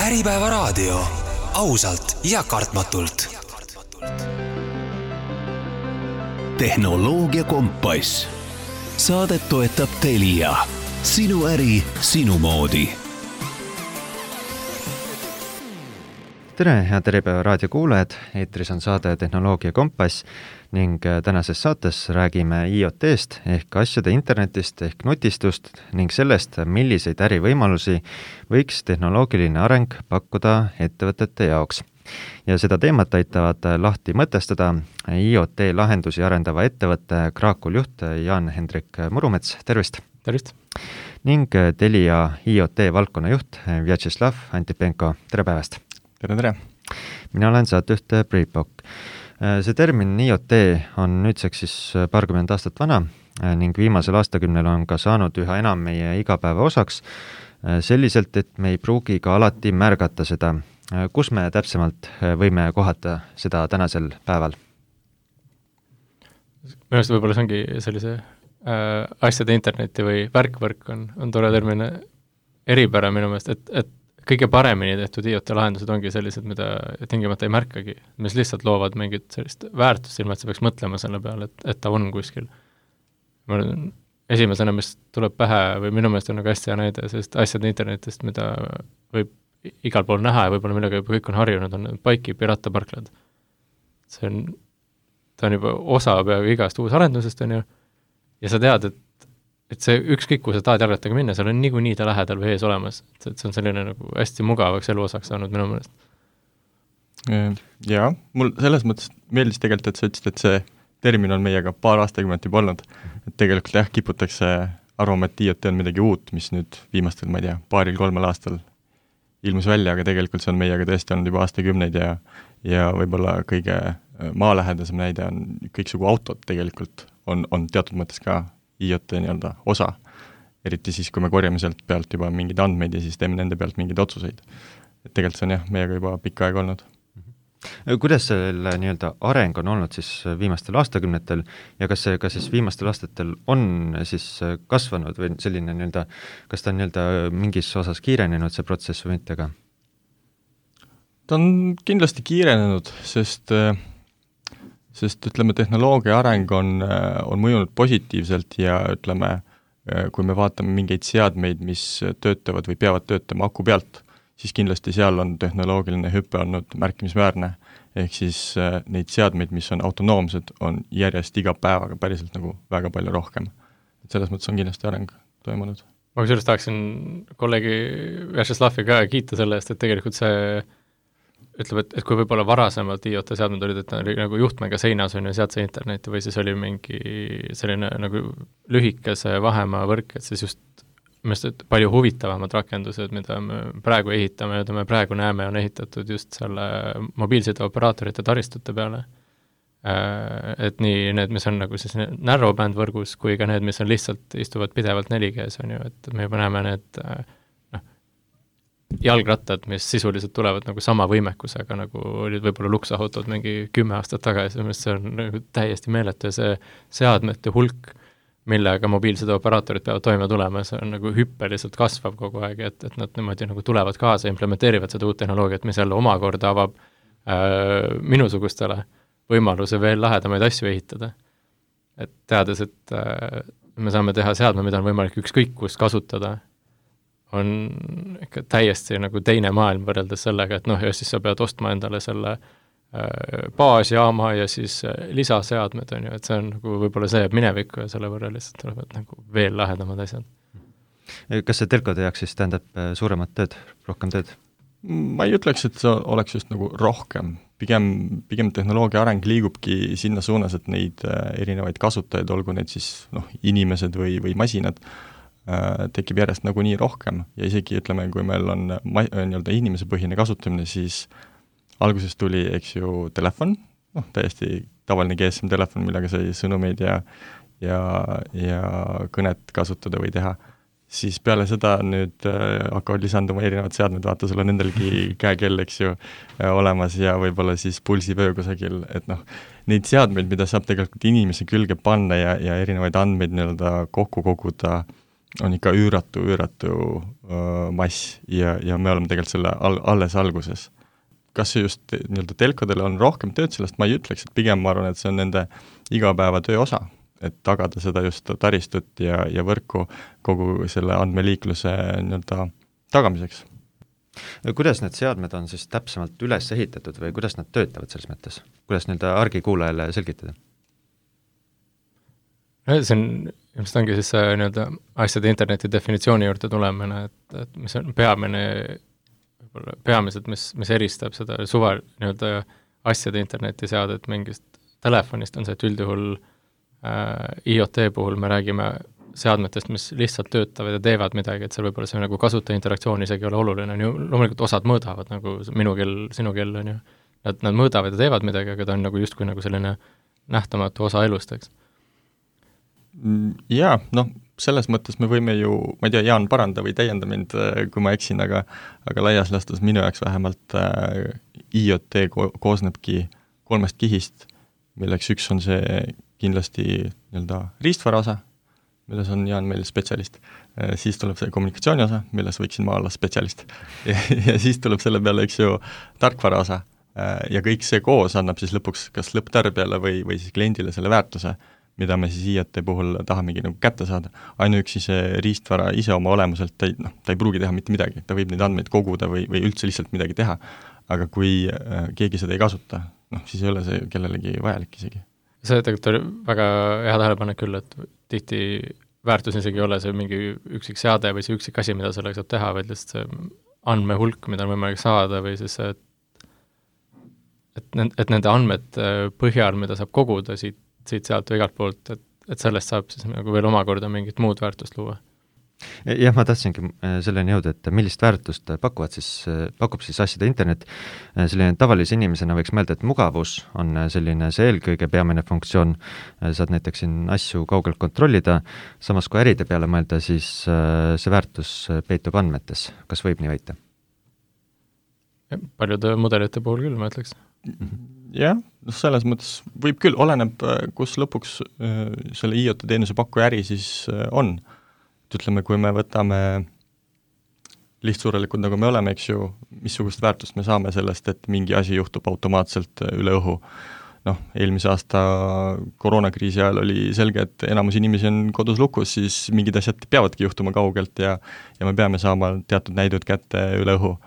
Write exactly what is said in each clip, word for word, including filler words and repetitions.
Äripäeva raadio. Ausalt ja kartmatult. Tehnoloogia kompass. Saadet toetab Telia. Sinu äri, sinu moodi. Tere, head Äripäeva raadio kuulajad. Eetris on saade Tehnoloogia kompass ning tänases saates räägime IoT-st ehk asjade internetist ehk nutistust ning sellest, milliseid ärivõimalusi võiks tehnoloogiline areng pakkuda ettevõtete jaoks. Ja seda teemat aitavad lahti mõtestada IoT lahendusi arendava ettevõtte Kraakul juht Jan-Hendrik Murumets. Tervist! Tervist! Ning Telia IoT valdkonna juht Vjatšeslav Antipenko. Tere päevast! Tere, tere! Mina olen saatejuht Priit Pokk. See termin IoT on nüüdseks siis paarkümmend aastat vana ning viimasel aastakümnel on ka saanud üha enam meie igapäeva osaks selliselt, et me ei pruugi ka alati märgata seda. Kus me täpsemalt võime kohata seda tänasel päeval? Minu arust võib-olla see ongi sellise äh, asjade interneti või värkvõrk on, on tore termine eripära minu meelest, et, et kõige paremini tehtud IoT lahendused ongi sellised, mida tingimata ei märkagi, mis lihtsalt loovad mingit sellist väärtust, ilma et sa peaks mõtlema selle peale, et, et ta on kuskil. Esimesena, mis tuleb pähe, või minu meelest on nagu hästi hea näide sellist asjade internetist, mida võib igal pool näha ja võib-olla millega juba kõik on harjunud, on Paiki pirattaparklad. See on, ta on juba osa peaaegu igast uus arendusest, on ju, ja sa tead, et et see ükskõik, kui sa tahad jalgrattaga minna, seal on niikuinii ta lähedal või ees olemas. Et see on selline nagu hästi mugavaks eluosaks saanud minu meelest. Jaa, mul selles mõttes meeldis tegelikult, et sa ütlesid, et see termin on meiega paar aastakümmet juba olnud. Et tegelikult jah, kiputakse arvama, et IoT on midagi uut, mis nüüd viimastel, ma ei tea, paaril kolmel aastal ilmus välja, aga tegelikult see on meiega tõesti olnud juba aastakümneid ja, ja võib-olla kõige maalähedasem näide on kõiksugu autod tegelikult on, on teatud mõttes ka IoT nii-öelda osa, eriti siis, kui me korjame sealt pealt juba mingeid andmeid ja siis teeme nende pealt mingeid otsuseid. Et tegelikult see on jah, meiega juba pikka aega olnud. Kuidas selle nii-öelda areng on olnud siis viimastel aastakümnetel ja kas see ka siis viimastel aastatel on siis kasvanud või selline nii-öelda, kas ta on nii-öelda mingis osas kiirenenud see protsess või mitte ka? Ta on kindlasti kiirenenud, sest sest ütleme, tehnoloogia areng on, on mõjunud positiivselt ja ütleme, kui me vaatame mingeid seadmeid, mis töötavad või peavad töötama aku pealt, siis kindlasti seal on tehnoloogiline hüppe olnud märkimisväärne. Ehk siis neid seadmeid, mis on autonoomsed, on järjest iga päevaga päriselt nagu väga palju rohkem. Et selles mõttes on kindlasti areng toimunud. Ma kusjuures tahaksin kolleegi Vjatšeslavi ka kiita selle eest, et tegelikult see ütleb, et, et kui võib-olla varasemalt IoT seadmed olid, et oli nagu juhtmega seinas on ja sealt see interneti või siis oli mingi selline nagu lühikese vahemaa võrk, et siis just mõist, palju huvitavamad rakendused, mida me praegu ehitame ja me praegu näeme, on ehitatud just selle mobiilside operaatorite taristute peale. Et nii need, mis on nagu siis narrowband võrgus, kui ka need, mis on lihtsalt istuvad pidevalt neli G-s, on ju, et me juba näeme need jalgrattad, mis sisuliselt tulevad nagu sama võimekusega, nagu olid võib-olla luksautod mingi kümme aastat tagasi, see on nagu täiesti meeletu ja see seadmete hulk, millega mobiilsed operaatorid peavad toime tulema, see on nagu hüppeliselt kasvav kogu aeg, et, et nad niimoodi nagu tulevad kaasa, implementeerivad seda uut tehnoloogiat, mis jälle omakorda avab äh, minusugustele võimaluse veel lahedamaid asju ehitada. Et teades, et äh, me saame teha seadme, mida on võimalik ükskõik kus kasutada, on ikka täiesti nagu teine maailm võrreldes sellega, et noh, ja siis sa pead ostma endale selle äh, baasjaama ja siis äh, lisaseadmed, on ju, et see on nagu võib-olla see jääb minevikku ja selle võrra lihtsalt tulevad nagu veel lahedamad asjad. Kas see telkode jaoks siis tähendab suuremat tööd, rohkem tööd? Ma ei ütleks, et see oleks just nagu rohkem. Pigem, pigem tehnoloogia areng liigubki sinna suunas, et neid äh, erinevaid kasutajaid, olgu need siis noh, inimesed või, või masinad, tekib järjest nagu nii rohkem ja isegi ütleme, kui meil on ma- nii-öelda inimesepõhine kasutamine, siis alguses tuli, eks ju, telefon, noh, täiesti tavaline G S M-telefon, millega sai sõnumeid ja, ja, ja kõnet kasutada või teha. Siis peale seda nüüd äh, hakkavad lisanduma erinevad seadmed, vaata, sul on endelgi käekell, eks ju, olemas ja võib-olla siis pulsivöö kusagil, et noh, neid seadmeid, mida saab tegelikult inimese külge panna ja, ja erinevaid andmeid nii-öelda kokku koguda on ikka üüratu, üüratu uh, mass ja, ja me oleme tegelikult selle al- alles alguses. Kas see just nii-öelda telkodele on rohkem tööd, sellest ma ei ütleks, et pigem ma arvan, et see on nende igapäeva töö osa, et tagada seda just taristut ja, ja võrku kogu selle andmeliikluse nii-öelda tagamiseks. Kuidas need seadmed on siis täpsemalt üles ehitatud või kuidas nad töötavad selles mõttes? Kuidas nii-öelda argikuulajale selgitada? See on, ilmselt ongi siis see nii-öelda asjade interneti definitsiooni juurde tulemine, et, et mis on peamine, peamiselt, mis, mis eristab seda suva nii-öelda asjade interneti seadet mingist telefonist, on see, et üldjuhul äh, IoT puhul me räägime seadmetest, mis lihtsalt töötavad ja teevad midagi, et seal võib-olla see nagu kasutaja interaktsioon isegi ole oluline, on ju, loomulikult osad mõõdavad, nagu minu kell, sinu kell, on ju, nad, nad mõõdavad ja teevad midagi, aga ta on nagu justkui nagu selline nähtamatu osa elust, eks. Jaa, noh, selles mõttes me võime ju, ma ei tea, Jaan, paranda või täienda mind, kui ma eksin, aga, aga laias laastus minu jaoks vähemalt äh, IoT ko- koosnebki kolmest kihist, milleks üks on see kindlasti nii-öelda riistvara osa, milles on Jaan meil spetsialist, siis tuleb see kommunikatsiooni osa, milles võiksin ma olla spetsialist ja, ja siis tuleb selle peale, eks ju, tarkvara osa ja kõik see koos annab siis lõpuks kas lõpptarbijale või, või siis kliendile selle väärtuse, mida me siis IoT puhul tahamegi nagu kätte saada. Ainuüksi see riistvara ise oma olemuselt, ta ei, noh, ta ei pruugi teha mitte midagi, ta võib neid andmeid koguda või, või üldse lihtsalt midagi teha, aga kui äh, keegi seda ei kasuta, noh, siis ei ole see kellelegi vajalik isegi. See tegelikult oli väga hea tähelepanek küll, et tihti väärtus isegi ei ole see mingi üksik seade või see üksik asi, mida sellega saab teha, vaid lihtsalt see andmehulk, mida on võimalik saada või siis see, et, et, et nende andmed põhjal, mida saab koguda siit, siit sealt või igalt poolt, et, et sellest saab siis nagu veel omakorda mingit muud väärtust luua. Jah, ma tahtsingi selleni jõuda, et millist väärtust pakuvad siis, pakub siis asjade internet. Selline tavalise inimesena võiks mõelda, et mugavus on selline see eelkõige peamine funktsioon, saad näiteks siin asju kaugelt kontrollida, samas kui äride peale mõelda, siis see väärtus peitub andmetes. Kas võib nii väita? Paljude mudelite puhul küll, ma ütleks. Jah, noh, selles mõttes võib küll, oleneb, kus lõpuks selle IoT teenuse pakkuja äri siis on. Ütleme, kui me võtame lihtsuurelikult, nagu me oleme, eks ju, missugust väärtust me saame sellest, et mingi asi juhtub automaatselt üle õhu. Noh, eelmise aasta koroonakriisi ajal oli selge, et enamus inimesi on kodus lukus, siis mingid asjad peavadki juhtuma kaugelt ja, ja me peame saama teatud näidud kätte üle õhu.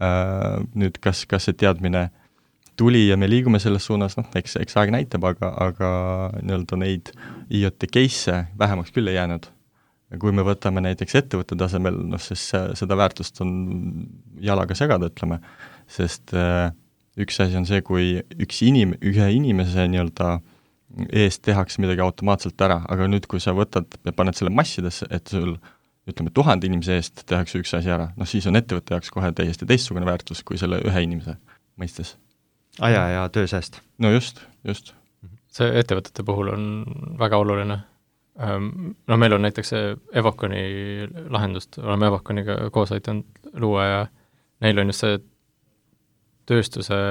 Nüüd, kas, kas see teadmine tuli ja me liigume selles suunas, noh, eks, eks aeg näitab, aga, aga nii-öelda neid IoT case vähemaks küll ei jäänud. Kui me võtame näiteks ettevõtte tasemel, noh, sest seda väärtust on jalaga segada, ütleme, sest äh, üks asi on see, kui üks inim, ühe inimese nii-öelda eest tehakse midagi automaatselt ära, aga nüüd, kui sa võtad ja paned selle massidesse, et sul, ütleme, tuhande inimese eest tehakse üks asi ära, noh, siis on ettevõtte jaoks kohe täiesti teistsugune väärtus kui selle ühe inimese mõistes. Aja ja töösääst. No just, just. See ettevõtete puhul on väga oluline. No meil on näiteks Evoconi lahendust, oleme Evoconiga koos aitanud luua ja neil on just see tööstuse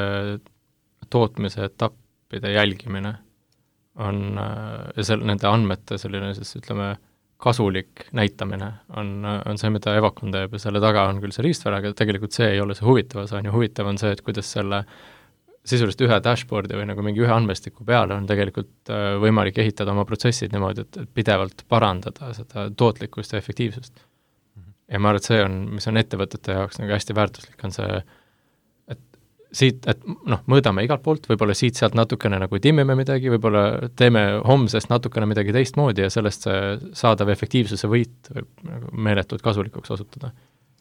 tootmise etappide jälgimine on, ja seal nende andmete selline siis ütleme kasulik näitamine on, on see, mida Evocon teeb ja selle taga on küll see riistvara, aga tegelikult see ei ole see huvitav osa, on ju huvitav on see, et kuidas selle sisuliselt ühe dashboardi või nagu mingi ühe andmestiku peale on tegelikult võimalik ehitada oma protsessid niimoodi, et pidevalt parandada seda tootlikkust ja efektiivsust. Mm-hmm. Ja ma arvan, et see on, mis on ettevõtete jaoks nagu hästi väärtuslik, on see, et siit, et noh, mõõdame igalt poolt, võib-olla siit sealt natukene nagu timmime midagi, võib-olla teeme homsest natukene midagi teistmoodi ja sellest see saadav efektiivsuse võit võib nagu meeletult kasulikuks osutada.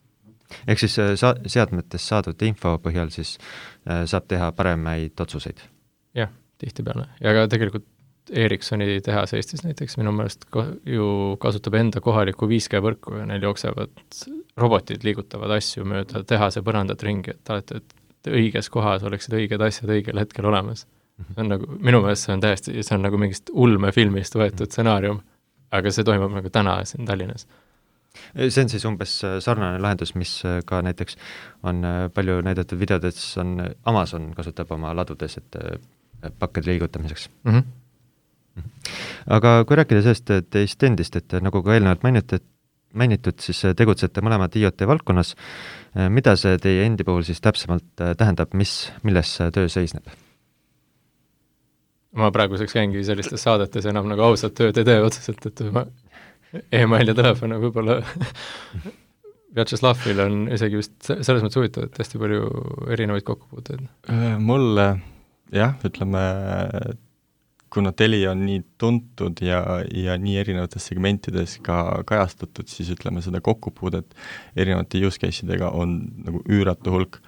Ehk siis sa- seadmetes saadud info põhjal siis äh, saab teha paremaid otsuseid? Jah, tihtipeale. Ja ka tegelikult Ericssoni tehas Eestis näiteks minu meelest ko- ju kasutab enda kohaliku viis G võrku ja neil jooksevad robotid liigutavad asju mööda tehase põrandat ringi, et alati, et õiges kohas oleksid õiged asjad õigel hetkel olemas. See on nagu, minu meelest see on täiesti, see on nagu mingist ulmefilmist võetud stsenaarium, aga see toimub nagu täna siin Tallinnas. See on siis umbes sarnane lahendus, mis ka näiteks on palju näidatud videodes, on Amazon kasutab oma ladudes, et pakkede liigutamiseks. Mm-hmm. Aga kui rääkida sellest teist endist, et nagu ka eelnevalt mainiti, et mainitud, siis tegutsete mõlemad IoT valdkonnas. Mida see teie endi puhul siis täpsemalt tähendab, mis, milles töö seisneb? Ma praeguseks käingi sellistes saadetes enam nagu ausalt tööd ei tee otseselt, et ma e-mail ja telefon võib-olla Vjatšeslavil on isegi vist selles mõttes huvitav, et hästi palju erinevaid kokkupuuteid. Mul jah, ütleme, kuna Telia on nii tuntud ja, ja nii erinevates segmentides ka kajastatud, siis ütleme seda kokkupuudet erinevate use case'idega on nagu üüratu hulk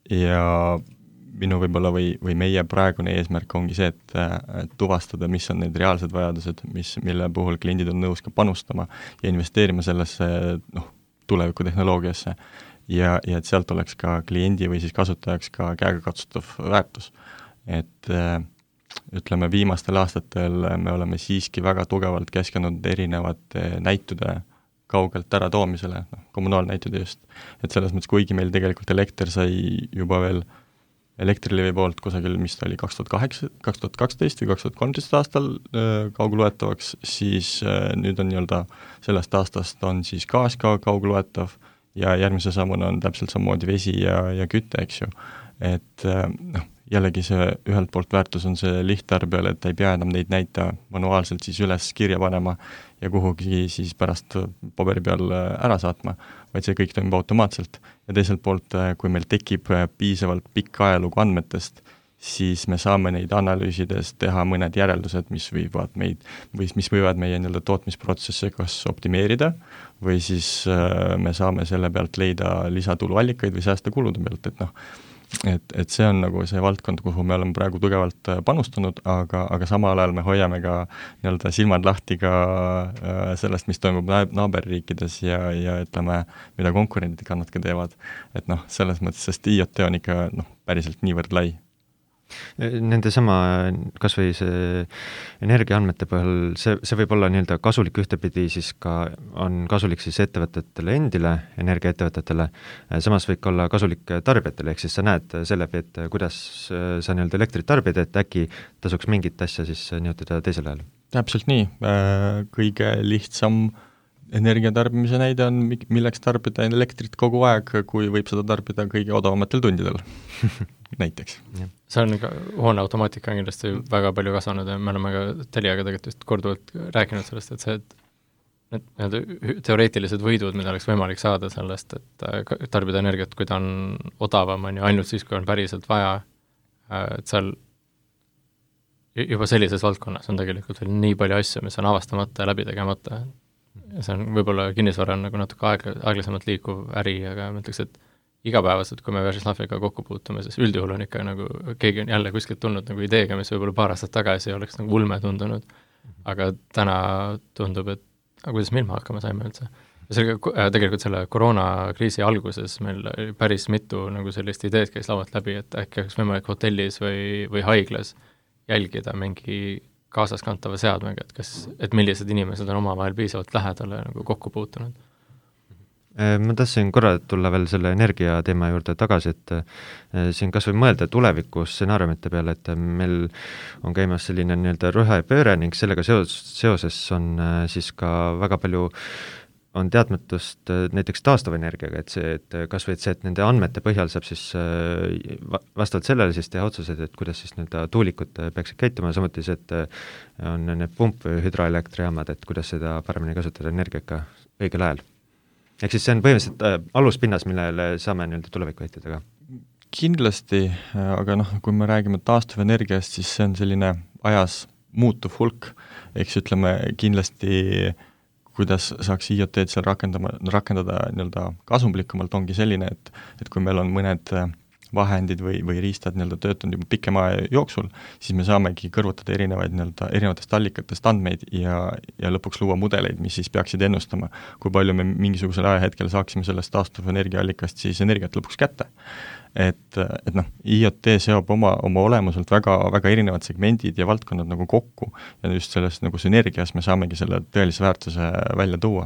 ja minu võib-olla või, või meie praegune eesmärk ongi see, et, et tuvastada, mis on need reaalsed vajadused, mis, mille puhul kliendid on nõus ka panustama ja investeerima sellesse noh, tuleviku tehnoloogiasse ja, ja et sealt oleks ka kliendi või siis kasutajaks ka käegakatsutav väärtus. Et ütleme, viimastel aastatel me oleme siiski väga tugevalt keskendunud erinevate näitude kaugelt ära toomisele, noh, kommunaalnäitude just. Et selles mõttes, kuigi meil tegelikult elekter sai juba veel Elektrilivi poolt kusagil, mis ta oli kaks tuhat kaheksa, kaks tuhat kaksteist või kaks tuhat kolmteist aastal kaugloetavaks, siis nüüd on nii-öelda sellest aastast on siis gaas ka kaugloetav ja järgmise sammuna on täpselt samamoodi vesi ja, ja kütte, eks ju. Et noh, jällegi see ühelt poolt väärtus on see lihttarbijale, et ta ei pea enam neid näita manuaalselt siis üles kirja panema ja kuhugi siis pärast paberi peal ära saatma, vaid see kõik toimub automaatselt. Ja teiselt poolt, kui meil tekib piisavalt pikk ajalugu andmetest, siis me saame neid analüüsides teha mõned järeldused, mis võivad meid, või mis võivad meie nii-öelda tootmisprotsesse kas optimeerida, või siis me saame selle pealt leida lisatuluallikaid või säästa kulude pealt, et noh, et, et see on nagu see valdkond, kuhu me oleme praegu tugevalt panustanud, aga, aga samal ajal me hoiame ka nii-öelda silmad lahti ka sellest, mis toimub naaberriikides ja, ja ütleme, mida konkurendid ka nad ka teevad. Et noh, selles mõttes, sest IoT on ikka noh, päriselt niivõrd lai. Nende sama, kas või see energiaandmete põhjal, see, see võib olla nii-öelda kasulik ühtepidi, siis ka on kasulik siis ettevõtetele endile, energiaettevõtetele, samas võib ka olla kasulik tarbijatele, ehk siis sa näed sellebi, et kuidas sa nii-öelda elektrit tarbid, et äkki tasuks mingit asja siis nihutada teisel ajal. Täpselt nii, kõige lihtsam energiatarbimise näide on, milleks tarbida elektrit kogu aeg, kui võib seda tarbida kõige odavamatel tundidel näiteks. See on ka, hoone automaatika on kindlasti väga palju kasvanud ja me oleme ka Teliaga tegelikult korduvalt rääkinud sellest, et see, et need teoreetilised võidud, mida oleks võimalik saada sellest, et tarbida energiat, kui ta on odavam, on ju ainult siis, kui on päriselt vaja, et seal juba sellises valdkonnas on tegelikult veel nii palju asju, mis on avastamata ja läbi tegemata. Ja see on võib-olla kinnisvara on nagu natuke aeg, aeglasemalt liikuv äri, aga ma ütleks, et igapäevaselt, kui me Vjatšeslaviga kokku puutume, siis üldjuhul on ikka nagu, keegi on jälle kuskilt tulnud nagu ideega, mis võib-olla paar aastat tagasi oleks nagu ulme tundunud, aga täna tundub, et aga kuidas me ilma hakkama saime üldse. Ja selle, tegelikult selle koroonakriisi alguses meil päris mitu nagu sellist ideed käis laualt läbi, et äkki oleks võimalik hotellis või, või haiglas jälgida mingi kaasaskantava seadmega, et kas, et millised inimesed on omavahel piisavalt lähedale nagu kokku puutunud. Ma tahtsin korra tulla veel selle energia teema juurde tagasi, et siin kas või mõelda tulevikus stsenaariumite peale, et meil on käimas selline nii-öelda rohepööre ning sellega seos, seoses on siis ka väga palju on teadmatust näiteks taastuvenergiaga, et see, et kas või et see, et nende andmete põhjal saab siis vastavalt sellele siis teha otsused, et kuidas siis nii-öelda tuulikud peaksid käituma, samuti see, et on need pump- või hüdroelektrijaamad, et kuidas seda paremini kasutada energiaga õigel ajal. Ehk siis see on põhimõtteliselt aluspinnas, millele saame nii-öelda tulevikku ehitada ka. Kindlasti, aga noh, kui me räägime taastuvenergiast, siis see on selline ajas muutuv hulk, eks ütleme kindlasti kuidas saaks IoT-d seal rakendama, rakendada nii-öelda kasumlikumalt, ongi selline, et, et kui meil on mõned vahendid või, või riistad nii-öelda töötanud juba pikema jooksul, siis me saamegi kõrvutada erinevaid nii-öelda erinevatest allikatest andmeid ja, ja lõpuks luua mudeleid, mis siis peaksid ennustama, kui palju me mingisugusel ajahetkel saaksime sellest taastuvenergiaallikast siis energiat lõpuks kätte. Et, et noh, IoT seob oma, oma olemuselt väga, väga erinevad segmendid ja valdkonnad nagu kokku ja just selles nagu sünergias me saamegi selle tõelise väärtuse välja tuua.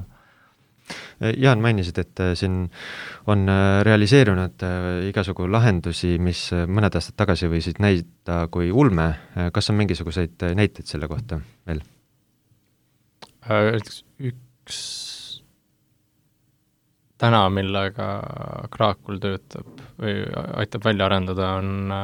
Jaan, mainisid, et siin on realiseerunud igasugu lahendusi, mis mõned aastad tagasi võisid näida kui ulme. Kas on mingisuguseid näiteid selle kohta veel? Üks täna, millega Kraakul töötab või aitab välja arendada, on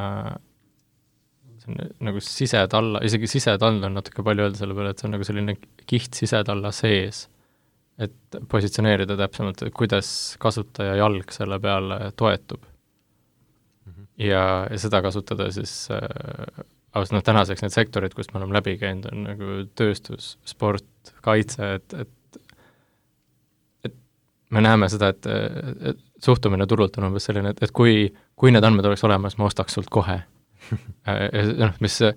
see on nagu sisetalla, isegi sisetall on natuke palju öelda selle peale, et see on nagu selline kiht sisetalla sees, et positsioneerida täpsemalt, et kuidas kasutaja jalg selle peale toetub. Mm-hmm. Ja, ja seda kasutada siis äh, aga noh, tänaseks need sektorid, kus me oleme läbi käinud, on nagu tööstus, sport, kaitse, et, et, et me näeme seda, et, et suhtumine turult on umbes selline, et, et kui, kui need andmed oleks olemas, ma ostaks sult kohe. ja noh, mis see,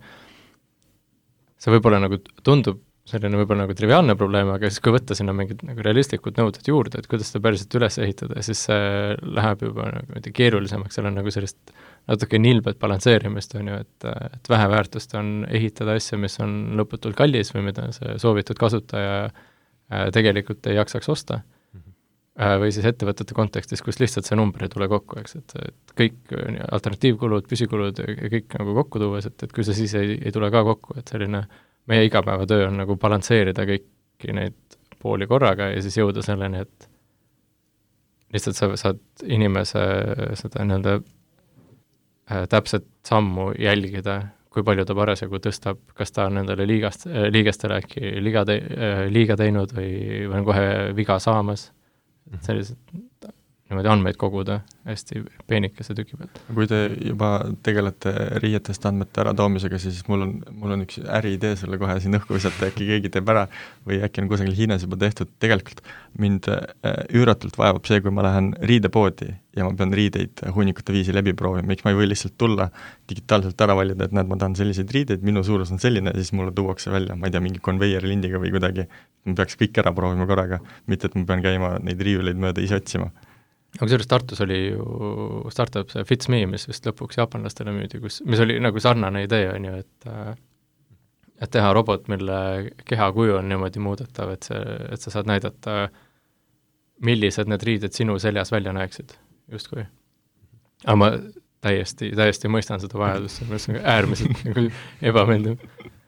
see võib-olla nagu tundub selline võib-olla nagu triviaalne probleem, aga siis kui võtta sinna mingid nagu realistlikud nõuded juurde, et kuidas seda päriselt üles ehitada, siis see läheb juba nagu keerulisemaks, seal on nagu sellist natuke nilbet balansseerimist, on ju, et, et vähe väärtust on ehitada asja, mis on lõputult kallis või mida see soovitud kasutaja tegelikult ei jaksaks osta. Või siis ettevõtete kontekstis, kus lihtsalt see number ei tule kokku, eks, et, et kõik alternatiivkulud, püsikulud ja kõik nagu kokku tuues, et, et kui see siis ei, ei tule ka kokku, et selline meie igapäevatöö on nagu balansseerida kõiki neid pooli korraga ja siis jõuda selleni, et lihtsalt sa saad inimese seda nii-öelda äh, täpset sammu jälgida, kui palju ta parasjagu tõstab, kas ta on nendele liigast, liigestele äkki liiga, te, liiga teinud või, või on kohe viga saamas. Sellised niimoodi andmeid koguda hästi peenikese tüki pealt. Kui te juba tegelete riietest andmete ära toomisega, siis mul on, mul on üks äriidee selle kohe siin õhku visata, äkki keegi teeb ära või äkki on kusagil Hiinas juba tehtud. Tegelikult mind üüratult vajab see, kui ma lähen riidepoodi ja ma pean riideid hunnikute viisi läbi proovima, miks ma ei või lihtsalt tulla digitaalselt ära valida, et näed, ma tahan selliseid riideid, minu suurus on selline ja siis mulle tuuakse välja, ma ei tea, mingi konveierlindiga või kuidagi, ma peaks kõik ära proovima korraga, mitte et ma pean käima neid riiuleid mööda ise otsima. Aga kusjuures Tartus oli ju startup see FitsMe, mis vist lõpuks jaapanlastele müüdi, kus, mis oli nagu sarnane idee, on ju, et, et teha robot, mille kehakuju on niimoodi muudetav, et, see, et sa saad näidata, millised need riided sinu seljas välja näeksid, justkui. Aga ma täiesti, täiesti mõistan seda vajadust, see on äärmiselt nagu ebameeldiv.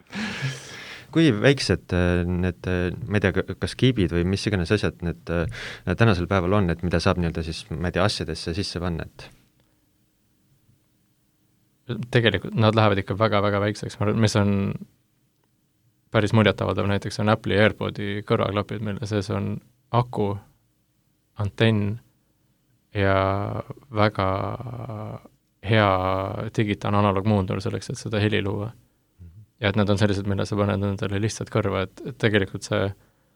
Kui väiksed need, ma ei tea, kas kiibid või mis iganes asjad need tänasel päeval on, et mida saab nii-öelda siis, ma ei tea, asjadesse sisse panna, et tegelikult nad lähevad ikka väga-väga väikseks, mis on päris muljetavaldav, näiteks on Apple'i AirPodi kõrvaklapid, mille sees on aku, antenn ja väga hea digitaalne analoogmuundur selleks, et seda heli luua. Ja et nad on sellised, mille sa paned nendele lihtsalt kõrva, et, et tegelikult see,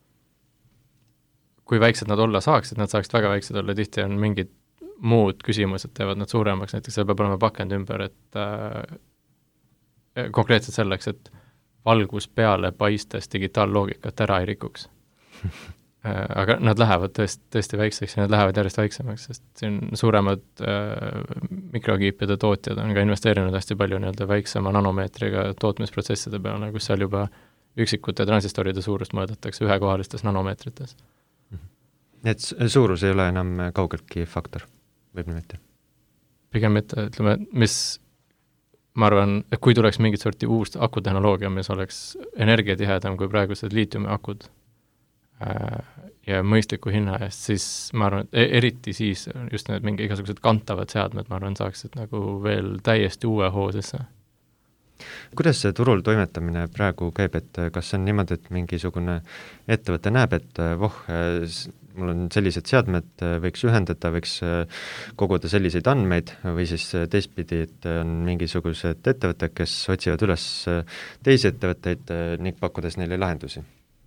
kui väiksed nad olla saaksid, nad saaksid väga väiksed olla, tihti on mingid muud küsimused, teevad nad suuremaks, näiteks seal peab olema pakend ümber, et äh, konkreetselt selleks, et valgus peale paistes digitaalloogikat ära ei rikuks. äh, aga nad lähevad tõesti, tõesti väikseks ja nad lähevad järjest väiksemaks, sest siin suuremad äh, mikrokiipide tootjad on ka investeerinud hästi palju nii-öelda väiksema nanomeetriga tootmisprotsesside peale, kus seal juba üksikute transistoride suurust mõõdetakse ühekohalistes nanomeetrites. Et suurus ei ole enam kaugeltki faktor, võib niimoodi? Pigem mitte, ütleme, mis ma arvan, et kui tuleks mingit sorti uus akutehnoloogia, mis oleks energiatihedam kui praegused liitiumi akud äh, ja mõistliku hinna eest, siis ma arvan, et eriti siis just need mingi igasugused kantavad seadmed, ma arvan, saaksid nagu veel täiesti uue hoo sisse. Kuidas see turul toimetamine praegu käib, et kas on niimoodi, et mingisugune ettevõte näeb, et voh, mul on sellised seadmed, võiks ühendada, võiks koguda selliseid andmeid või siis teistpidi, et on mingisugused ettevõtted, kes otsivad üles teisi ettevõtteid ning pakkudes neile lahendusi?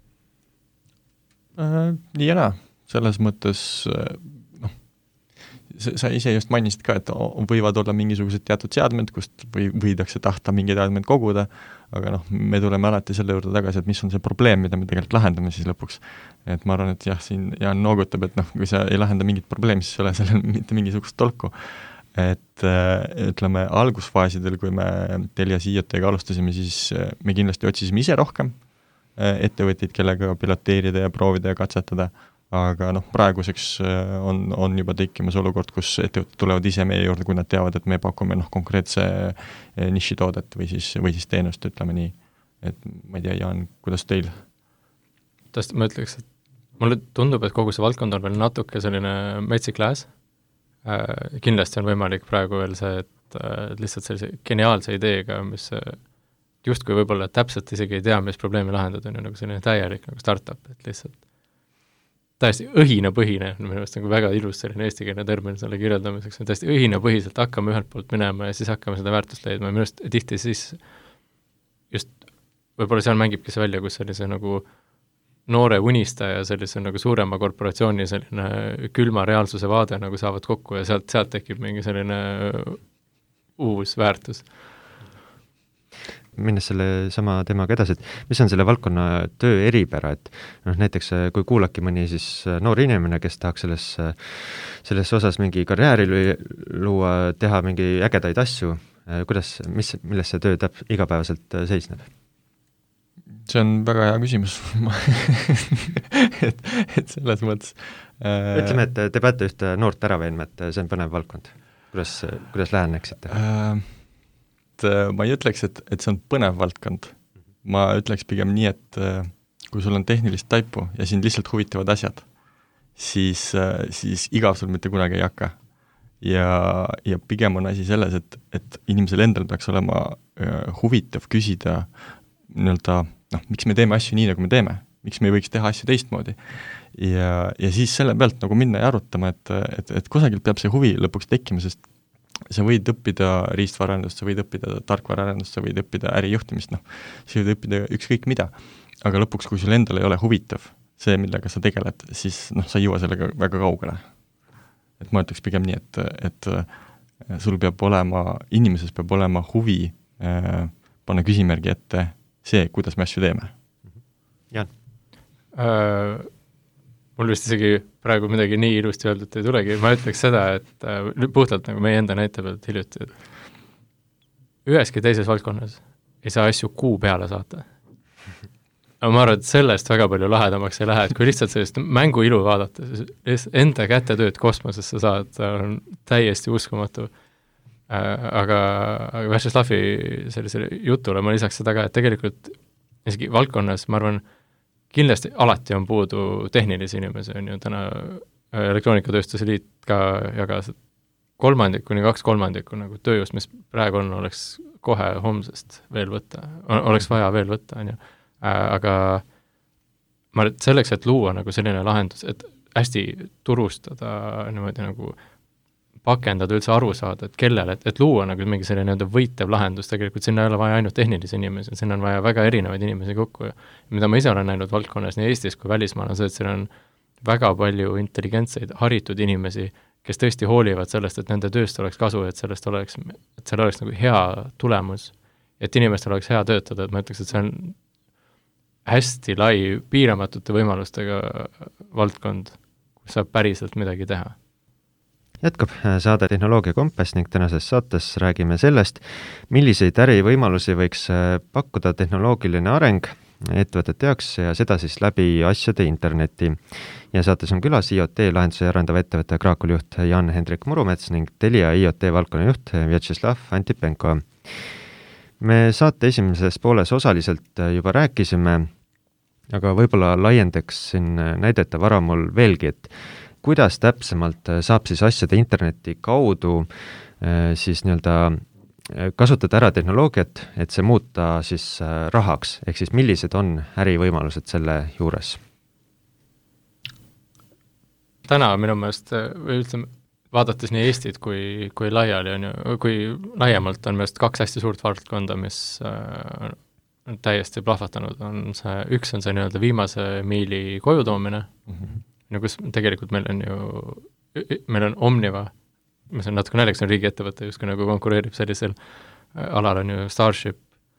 Äh, nii ja naa, selles mõttes noh, sa ise just mainisid ka, et võivad olla mingisugused teatud seadmed, kust või, võidakse tahta mingeid andmeid koguda, aga noh, me tuleme alati selle juurde tagasi, et mis on see probleem, mida me tegelikult lahendame siis lõpuks. Et ma arvan, et jah, siin Jaan noogutab, et noh, kui sa ei lahenda mingit probleemi, siis ei ole sellel mitte mingisugust tolku. Et ütleme, algusfaasidel, kui me Telias I O T-ga alustasime, siis me kindlasti otsisime ise rohkem ettevõtteid, kellega piloteerida ja proovida ja katsetada, aga noh, praeguseks on, on juba tekkimas olukord, kus ettevõtted tulevad ise meie juurde, kui nad teavad, et me pakume noh, konkreetse nišitoodet või siis, või siis teenust, ütleme nii. Et ma ei tea, Jaan, kuidas teil? Tõesti, ma ütleks, et mulle tundub, et kogu see valdkond on veel natuke selline metsik lääs, äh, kindlasti on võimalik praegu veel see, et äh, lihtsalt sellise geniaalse ideega, mis äh, justkui võib-olla täpselt isegi ei tea, mis probleemi lahendada, on ju nagu selline täielik nagu startup, et lihtsalt täiesti õhinapõhine, minu meelest nagu väga ilus selline eestikeelne termin selle kirjeldamiseks, on täiesti õhinapõhiselt hakkame ühelt poolt minema ja siis hakkame seda väärtust leidma ja minu meelest tihti siis just võib-olla seal mängibki see välja, kus sellise nagu noore unistaja, sellise nagu suurema korporatsiooni selline külma reaalsuse vaade nagu saavad kokku ja sealt, sealt tekib mingi selline uus väärtus. Minnes selle sama teemaga edasi, et mis on selle valdkonna töö eripära, et noh, näiteks kui kuulabki mõni siis noor inimene, kes tahaks selles, selles osas mingi karjääri luua, teha mingi ägedaid asju, kuidas, mis, milles see töö täp- igapäevaselt seisneb? See on väga hea küsimus et, et selles mõttes äh... ütleme, et te peate ühte noort ära veenma, et see on põnev valdkond. Kuidas, kuidas läheneksite? Äh... ma ei ütleks, et, et see on põnev valdkond. Ma ütleks pigem nii, et kui sul on tehnilist taipu ja sind lihtsalt huvitavad asjad, siis, siis igav sul mitte kunagi ei hakka. Ja, ja pigem on asi selles, et, et inimesel endal peaks olema huvitav küsida nii-öelda, noh, miks me teeme asju nii, nagu me teeme, miks me ei võiks teha asju teistmoodi. Ja, ja siis selle pealt nagu minna ja arutama, et, et, et kusagilt peab see huvi lõpuks tekkima, sest sa võid õppida riistvararendust, sa võid õppida tarkvararendust, sa võid õppida ärijuhtimist, noh, sa võid õppida ükskõik mida, aga lõpuks, kui sul endal ei ole huvitav see, millega sa tegeled, siis noh, sa ei jõua sellega väga kaugele. Et ma ütleks pigem nii, et, et sul peab olema, inimeses peab olema huvi äh, panna küsimärgi ette see, kuidas me asju teeme. Jaan? Äh, mul vist isegi praegu midagi nii ilusti öeldud ei tulegi, ma ütleks seda, et äh, puhtalt nagu meie enda näite pealt hiljuti, et üheski teises valdkonnas ei saa asju kuu peale saata. Aga ma arvan, et sellest väga palju lahedamaks ei lähe, et kui lihtsalt sellist mängu ilu vaadata, siis enda kätetööd kosmosesse saad, on täiesti uskumatu. Äh, aga, aga Vjacheslavi sellisele jutule ma lisaks seda ka, et tegelikult isegi valdkonnas, ma arvan, kindlasti alati on puudu tehnilisi inimesi, on ju täna elektroonikatööstuse liit ka jagas kolmandik kuni kaks kolmandikku nagu tööjust, mis praegu on, oleks kohe homsest veel võtta, oleks vaja veel võtta, on ju. Aga ma arvan, et selleks, et luua nagu selline lahendus, et hästi turustada niimoodi nagu pakendada, üldse aru saada, et kellele, et, et luua nagu mingi selline nii-öelda võitev lahendus, tegelikult sinna ei ole vaja ainult tehnilisi inimesi, sinna on vaja väga erinevaid inimesi kokku ja mida ma ise olen näinud valdkonnas nii Eestis kui välismaal on see, et siin on väga palju intelligentseid, haritud inimesi, kes tõesti hoolivad sellest, et nende tööst oleks kasu, et sellest oleks, et seal oleks nagu hea tulemus, et inimestel oleks hea töötada, et ma ütleks, et see on hästi lai piiramatute võimalustega valdkond, kus saab päriselt midagi teha. Jätkab saade Tehnoloogia Kompass ning tänases saates räägime sellest, milliseid ärivõimalusi võiks pakkuda tehnoloogiline areng ettevõtete jaoks ja seda siis läbi asjade interneti. Ja saates on külas IoT lahenduse arendava ettevõtte Kraakul juht Jan-Hendrik Murumets ning Telia IoT valdkonna juht Vjacheslav Antipenko. Me saate esimeses pooles osaliselt juba rääkisime, aga võib-olla laiendaks siin näidete vara mul veelgi, et kuidas täpsemalt saab siis asjade interneti kaudu siis nii-öelda kasutada ära tehnoloogiat, et see muuta siis rahaks, ehk siis millised on ärivõimalused selle juures? Täna minu meelest, või ütleme, vaadates nii Eestit kui, kui laiali on ju, kui laiemalt on meelest kaks hästi suurt valdkonda, mis on täiesti plahvatanud, on see, üks on see nii-öelda viimase miili koju toomine, mm-hmm. no kus tegelikult meil on ju, meil on Omniva, mis on natuke naljakas, on riigiettevõte, justkui nagu konkureerib sellisel alal on ju Starship,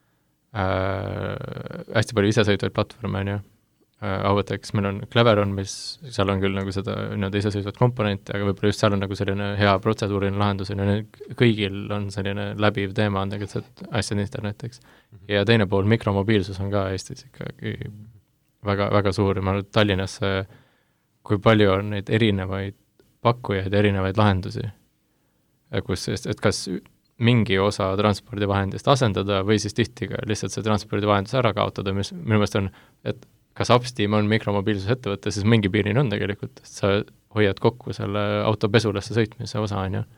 äh, hästi palju isesõitvaid platvorme on ju, äh, Autex, meil on Cleveron, mis seal on küll nagu seda nii-öelda isesõitvat komponenti, aga võib-olla just seal on nagu selline hea protseduuriline lahendus, ja kõigil on selline läbiv teema, on tegelikult asjad internet, eks. Ja teine pool, mikromobiilsus on ka Eestis ikkagi väga, väga suur, ja ma arvan, Tallinnas kui palju on neid erinevaid pakkujaid, erinevaid lahendusi, kus, et kas mingi osa transpordivahendist asendada või siis tihti ka lihtsalt see transpordivahendus ära kaotada, mis minu meelest on, et kas Upsteam on mikromobiilsusettevõte, siis mingi piirini on tegelikult, et sa hoiad kokku selle auto pesulasse sõitmise osa, on ju.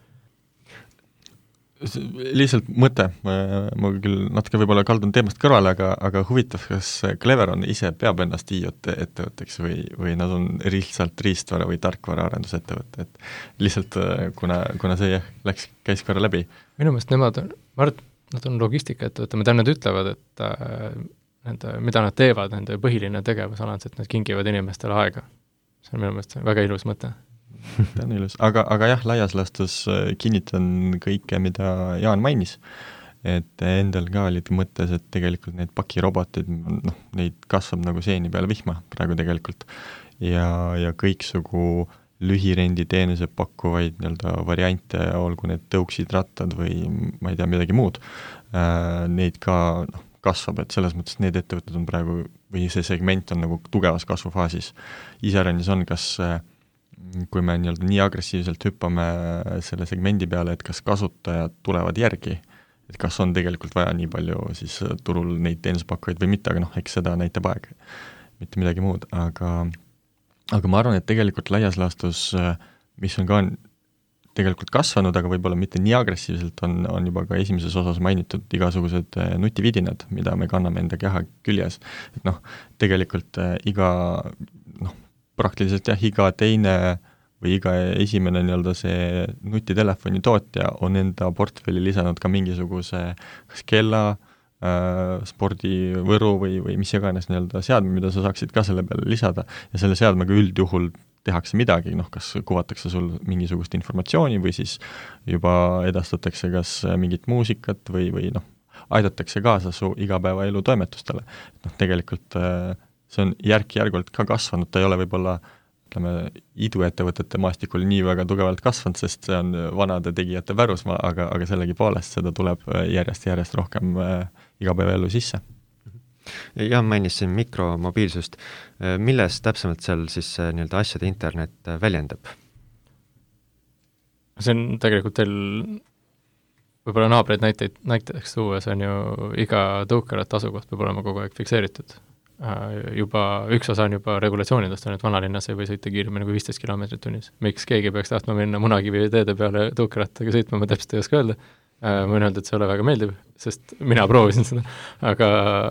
Lihtsalt mõte, ma küll natuke võib-olla kaldun teemast kõrvale, aga, aga huvitav, kas Cleveron ise peab ennast I O T ettevõtteks või, või nad on lihtsalt riistvara või tarkvara arendusettevõte, et lihtsalt kuna, kuna see läks, käis korra läbi. Minu meelest nemad on, ma arvan, et nad on logistikaettevõte, mida nad ütlevad, et äh, nende, mida nad teevad, nende põhiline tegevus on, et nad kingivad inimestele aega. See on minu meelest väga ilus mõte. See on ilus, aga, aga jah, laias laastus kinnitan kõike, mida Jaan mainis, et endal ka olid mõttes, et tegelikult need pakirobotid, noh, neid kasvab nagu seeni peale vihma praegu tegelikult ja, ja kõiksugu lühirendi teenuse pakkuvaid nii-öelda variante, olgu need tõuksid rattad või ma ei tea, midagi muud, neid ka noh, kasvab, et selles mõttes need ettevõtted on praegu, või see segment on nagu tugevas kasvufaasis. Iseäranis on, kas kui me nii-öelda nii agressiivselt hüppame selle segmendi peale, et kas kasutajad tulevad järgi, et kas on tegelikult vaja nii palju siis turul neid teenuspakkujaid või mitte, aga noh, eks seda näitab aeg, mitte midagi muud, aga, aga ma arvan, et tegelikult laias laastus, mis on ka tegelikult kasvanud, aga võib-olla mitte nii agressiivselt, on, on juba ka esimeses osas mainitud igasugused nutividinad, mida me kanname enda keha küljes. Et noh, tegelikult iga, noh, praktiliselt jah, iga teine või iga esimene nii-öelda see nutitelefoni tootja on enda portfelli lisanud ka mingisuguse kas kella, äh, spordivõru või, või mis iganes nii-öelda seadme, mida sa saaksid ka selle peale lisada ja selle seadmega üldjuhul tehakse midagi, noh, kas kuvatakse sul mingisugust informatsiooni või siis juba edastatakse kas mingit muusikat või, või noh, aidatakse kaasa su igapäevaelu toimetustele. Noh, tegelikult see on järk-järgult ka kasvanud, ta ei ole võib-olla ütleme, iduettevõtete maastikul nii väga tugevalt kasvanud, sest see on vanade tegijate pärusmaa, aga, aga sellegi poolest seda tuleb järjest-järjest rohkem igapäevaelu sisse. Jaan mainis siin mikromobiilsust, milles täpsemalt seal siis nii-öelda asjade internet väljendab? See on tegelikult teil võib-olla naabreid näiteid, näiteks tuues on ju iga tõukerat asukoht peab olema kogu aeg fikseeritud. Juba, üks osa on juba regulatsioonidest on, et vanalinnas ei või sõita kiiremini kui viisteist kilomeetrit tunnis. Miks keegi peaks tahtma minna Munakivi teede peale tõukerattaga sõitma, ma täpselt ei oska öelda. Ma võin öelda, et see ei ole väga meeldiv, sest mina proovisin seda, aga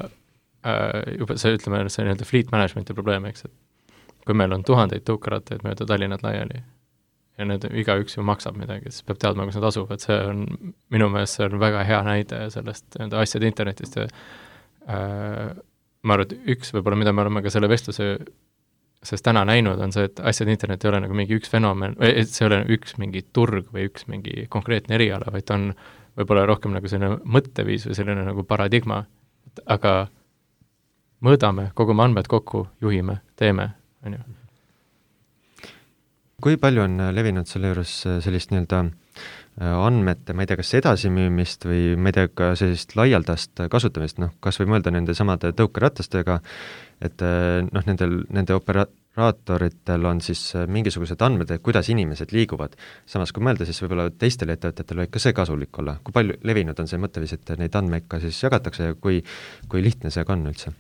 juba see, ütleme, see nii-öelda fleet managementi probleem, eks, et kui meil on tuhandeid tõukerattaid mööda Tallinnad laiali ja need igaüks ju maksab midagi, siis peab teadma, kus nad asuvad, see on minu meelest see on väga hea näide sellest nii-öelda asjade internetist ja äh, ma arvan, et üks võib-olla, mida me oleme ka selle vestluse sest täna näinud, on see, et asjade internet ei ole nagu mingi üks fenomen, et see ei ole üks mingi turg või üks mingi konkreetne eriala, vaid on võib-olla rohkem nagu selline mõtteviis või selline nagu paradigma, aga mõõdame, kogume andmed kokku, juhime, teeme, on ju. Kui palju on levinud selle juures sellist nii-öelda andmete, ma ei tea, kas edasimüümist või ma ei tea, ka sellist laialdast kasutamist, noh, kas või mõelda nende samade tõukeratastega, et noh, nendel, nende operaatoritel on siis mingisugused andmed, et kuidas inimesed liiguvad. Samas, kui mõelda, siis võib-olla teistel ettevõtetel võib ka see kasulik olla. Kui palju levinud on see mõttevis, et neid andmeid ka siis jagatakse ja kui, kui lihtne see ka on üldse?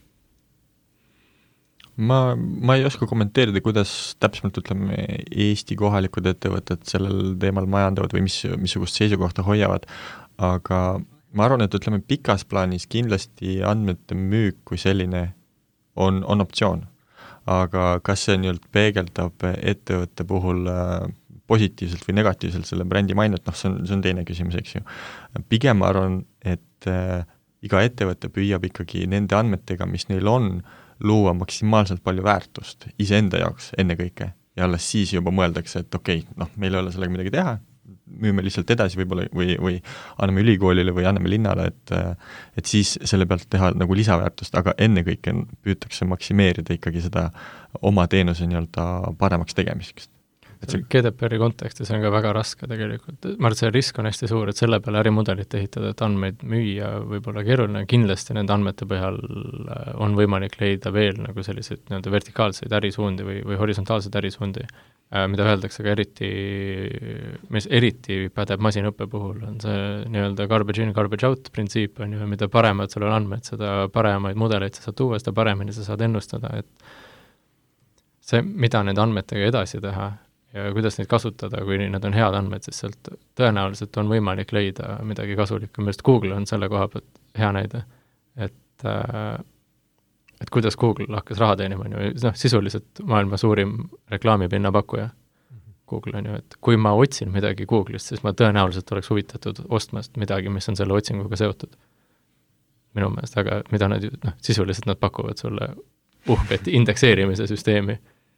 Ma, ma ei oska kommenteerida, kuidas täpsemalt ütleme Eesti kohalikud ettevõtted sellel teemal majandavad või mis, missugust seisukohta hoiavad, aga ma arvan, et ütleme pikas plaanis kindlasti andmete müük kui selline on, on optsioon, aga kas see nüüd peegeldab ettevõtte puhul positiivselt või negatiivselt selle brändi mainet, noh, see on, see on teine küsimus, eks ju. Pigem ma arvan, et äh, iga ettevõte püüab ikkagi nende andmetega, mis neil on, luua maksimaalselt palju väärtust iseenda jaoks ennekõike ja alles siis juba mõeldakse, et okei, okay, noh, meil ei ole sellega midagi teha, müüme lihtsalt edasi võib-olla või, või anname ülikoolile või anname linnale, et, et siis selle pealt teha nagu lisaväärtust, aga ennekõike püütakse maksimeerida ikkagi seda oma teenuse nii-öelda paremaks tegemiseks. see... G D P R-i kontekstis on ka väga raske tegelikult, ma arvan, et see risk on hästi suur, et selle peale ärimudelit ehitada, et andmeid müüa võib-olla keeruline, kindlasti nende andmete põhjal on võimalik leida veel nagu selliseid nii-öelda vertikaalseid ärisuundi või, või horisontaalseid ärisuundi, mida öeldakse ka eriti, mis eriti pädeb masinõppe puhul, on see nii-öelda garbage in, garbage out printsiip, on ju, mida paremad sul on andmed, seda paremaid mudeleid sa saad tuua, seda paremini sa saad ennustada, et see, mida nende andmetega edasi teha ja kuidas neid kasutada, kui need on head andmed, siis sealt tõenäoliselt on võimalik leida midagi kasulikku, millest Google on selle koha pealt hea näide, et äh, et kuidas Google hakkas raha teenima, noh, sisuliselt maailma suurim reklaamipinna pakkuja Google on ju, et kui ma otsin midagi Google'ist, siis ma tõenäoliselt oleks huvitatud ostmast midagi, mis on selle otsinguga seotud. Minu meelest, aga mida nad, noh, sisuliselt nad pakuvad sulle uhket indekseerimise süsteemi.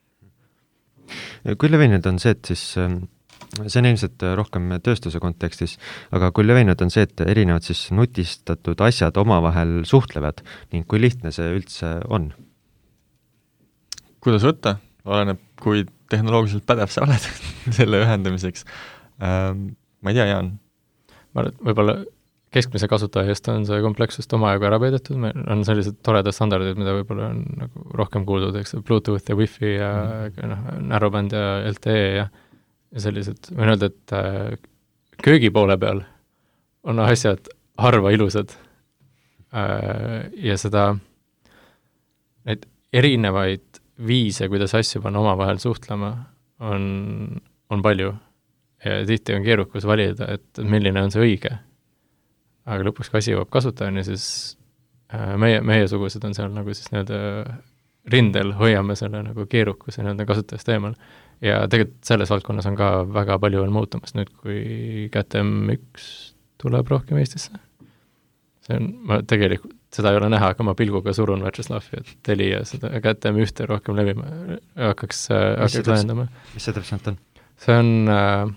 Kui levinud on see, et siis see on ilmselt rohkem tööstuse kontekstis, aga kui levinud on see, et erinevad siis nutistatud asjad omavahel suhtlevad ning kui lihtne see üldse on? Kuidas võtta? Oleneb, kui tehnoloogiliselt pädev sa oled selle ühendamiseks. Ähm, ma ei tea, Jaan. Ma arvan, et võib-olla keskmise kasutajast on see komplekssust omajagu ära peidetud, meil on sellised toredad standardid, mida võib-olla on nagu rohkem kuuldud, eks Bluetooth ja Wi-Fi ja mm. noh, narrowband ja L T E ja ja sellised, võin öelda, et äh, köögi poole peal on asjad harva ilusad äh, ja seda neid erinevaid viise, kuidas asju panna omavahel suhtlema, on, on palju ja tihti on keerukus valida, et milline on see õige. Aga lõpuks, kui asi jõuab kasutajani, siis äh, meie, meie sugused on seal nagu siis nii-öelda rindel, hoiame selle nagu keerukuse nii-öelda kasutajast eemal. Ja tegelikult selles valdkonnas on ka väga palju veel muutumas nüüd, kui K T M üks tuleb rohkem Eestisse. See on, ma tegelikult, seda ei ole näha, aga ma pilguga surun Värtšeslavi, et Telia seda K T M ühte rohkem levima, hakkaks, hakkaks lahendama. Mis see täpselt on? See on äh,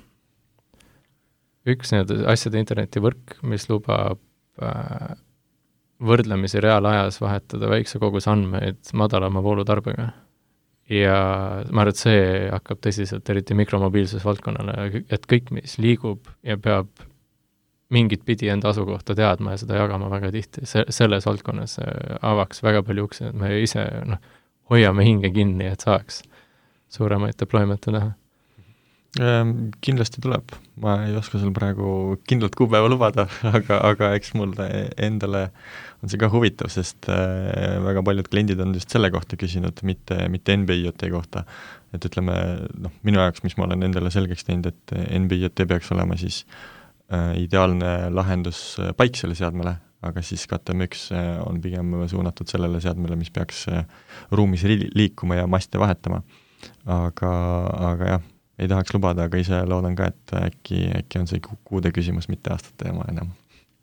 üks nii-öelda asjade internetivõrk, mis lubab äh, võrdlemisi reaalajas vahetada väikse kogus andmeid madalama voolutarbega. Ja ma arvan, et see hakkab tõsiselt eriti mikromobiilsus valdkonnale, et kõik, mis liigub ja peab mingit pidi enda asukohta teadma ja seda jagama väga tihti, se- selles valdkonnas avaks väga palju ukse, et me ise noh, hoiame hinge kinni, et saaks suuremaid deploymente teha. Kindlasti tuleb, ma ei oska sul praegu kindlalt kuupäeva lubada, aga, aga eks mul endale on see ka huvitav, sest väga paljud kliendid on just selle kohta küsinud, mitte, mitte N B I O T kohta. Et ütleme, noh, minu jaoks, mis ma olen endale selgeks teinud, et N B I O T peaks olema siis äh, ideaalne lahendus paiksele seadmele, aga siis K T M üks on pigem suunatud sellele seadmele, mis peaks ruumis liikuma ja maste vahetama. Aga, aga jah, ei tahaks lubada, aga ise loodan ka, et äkki, äkki on see kuude küsimus, mitte aastate oma enam.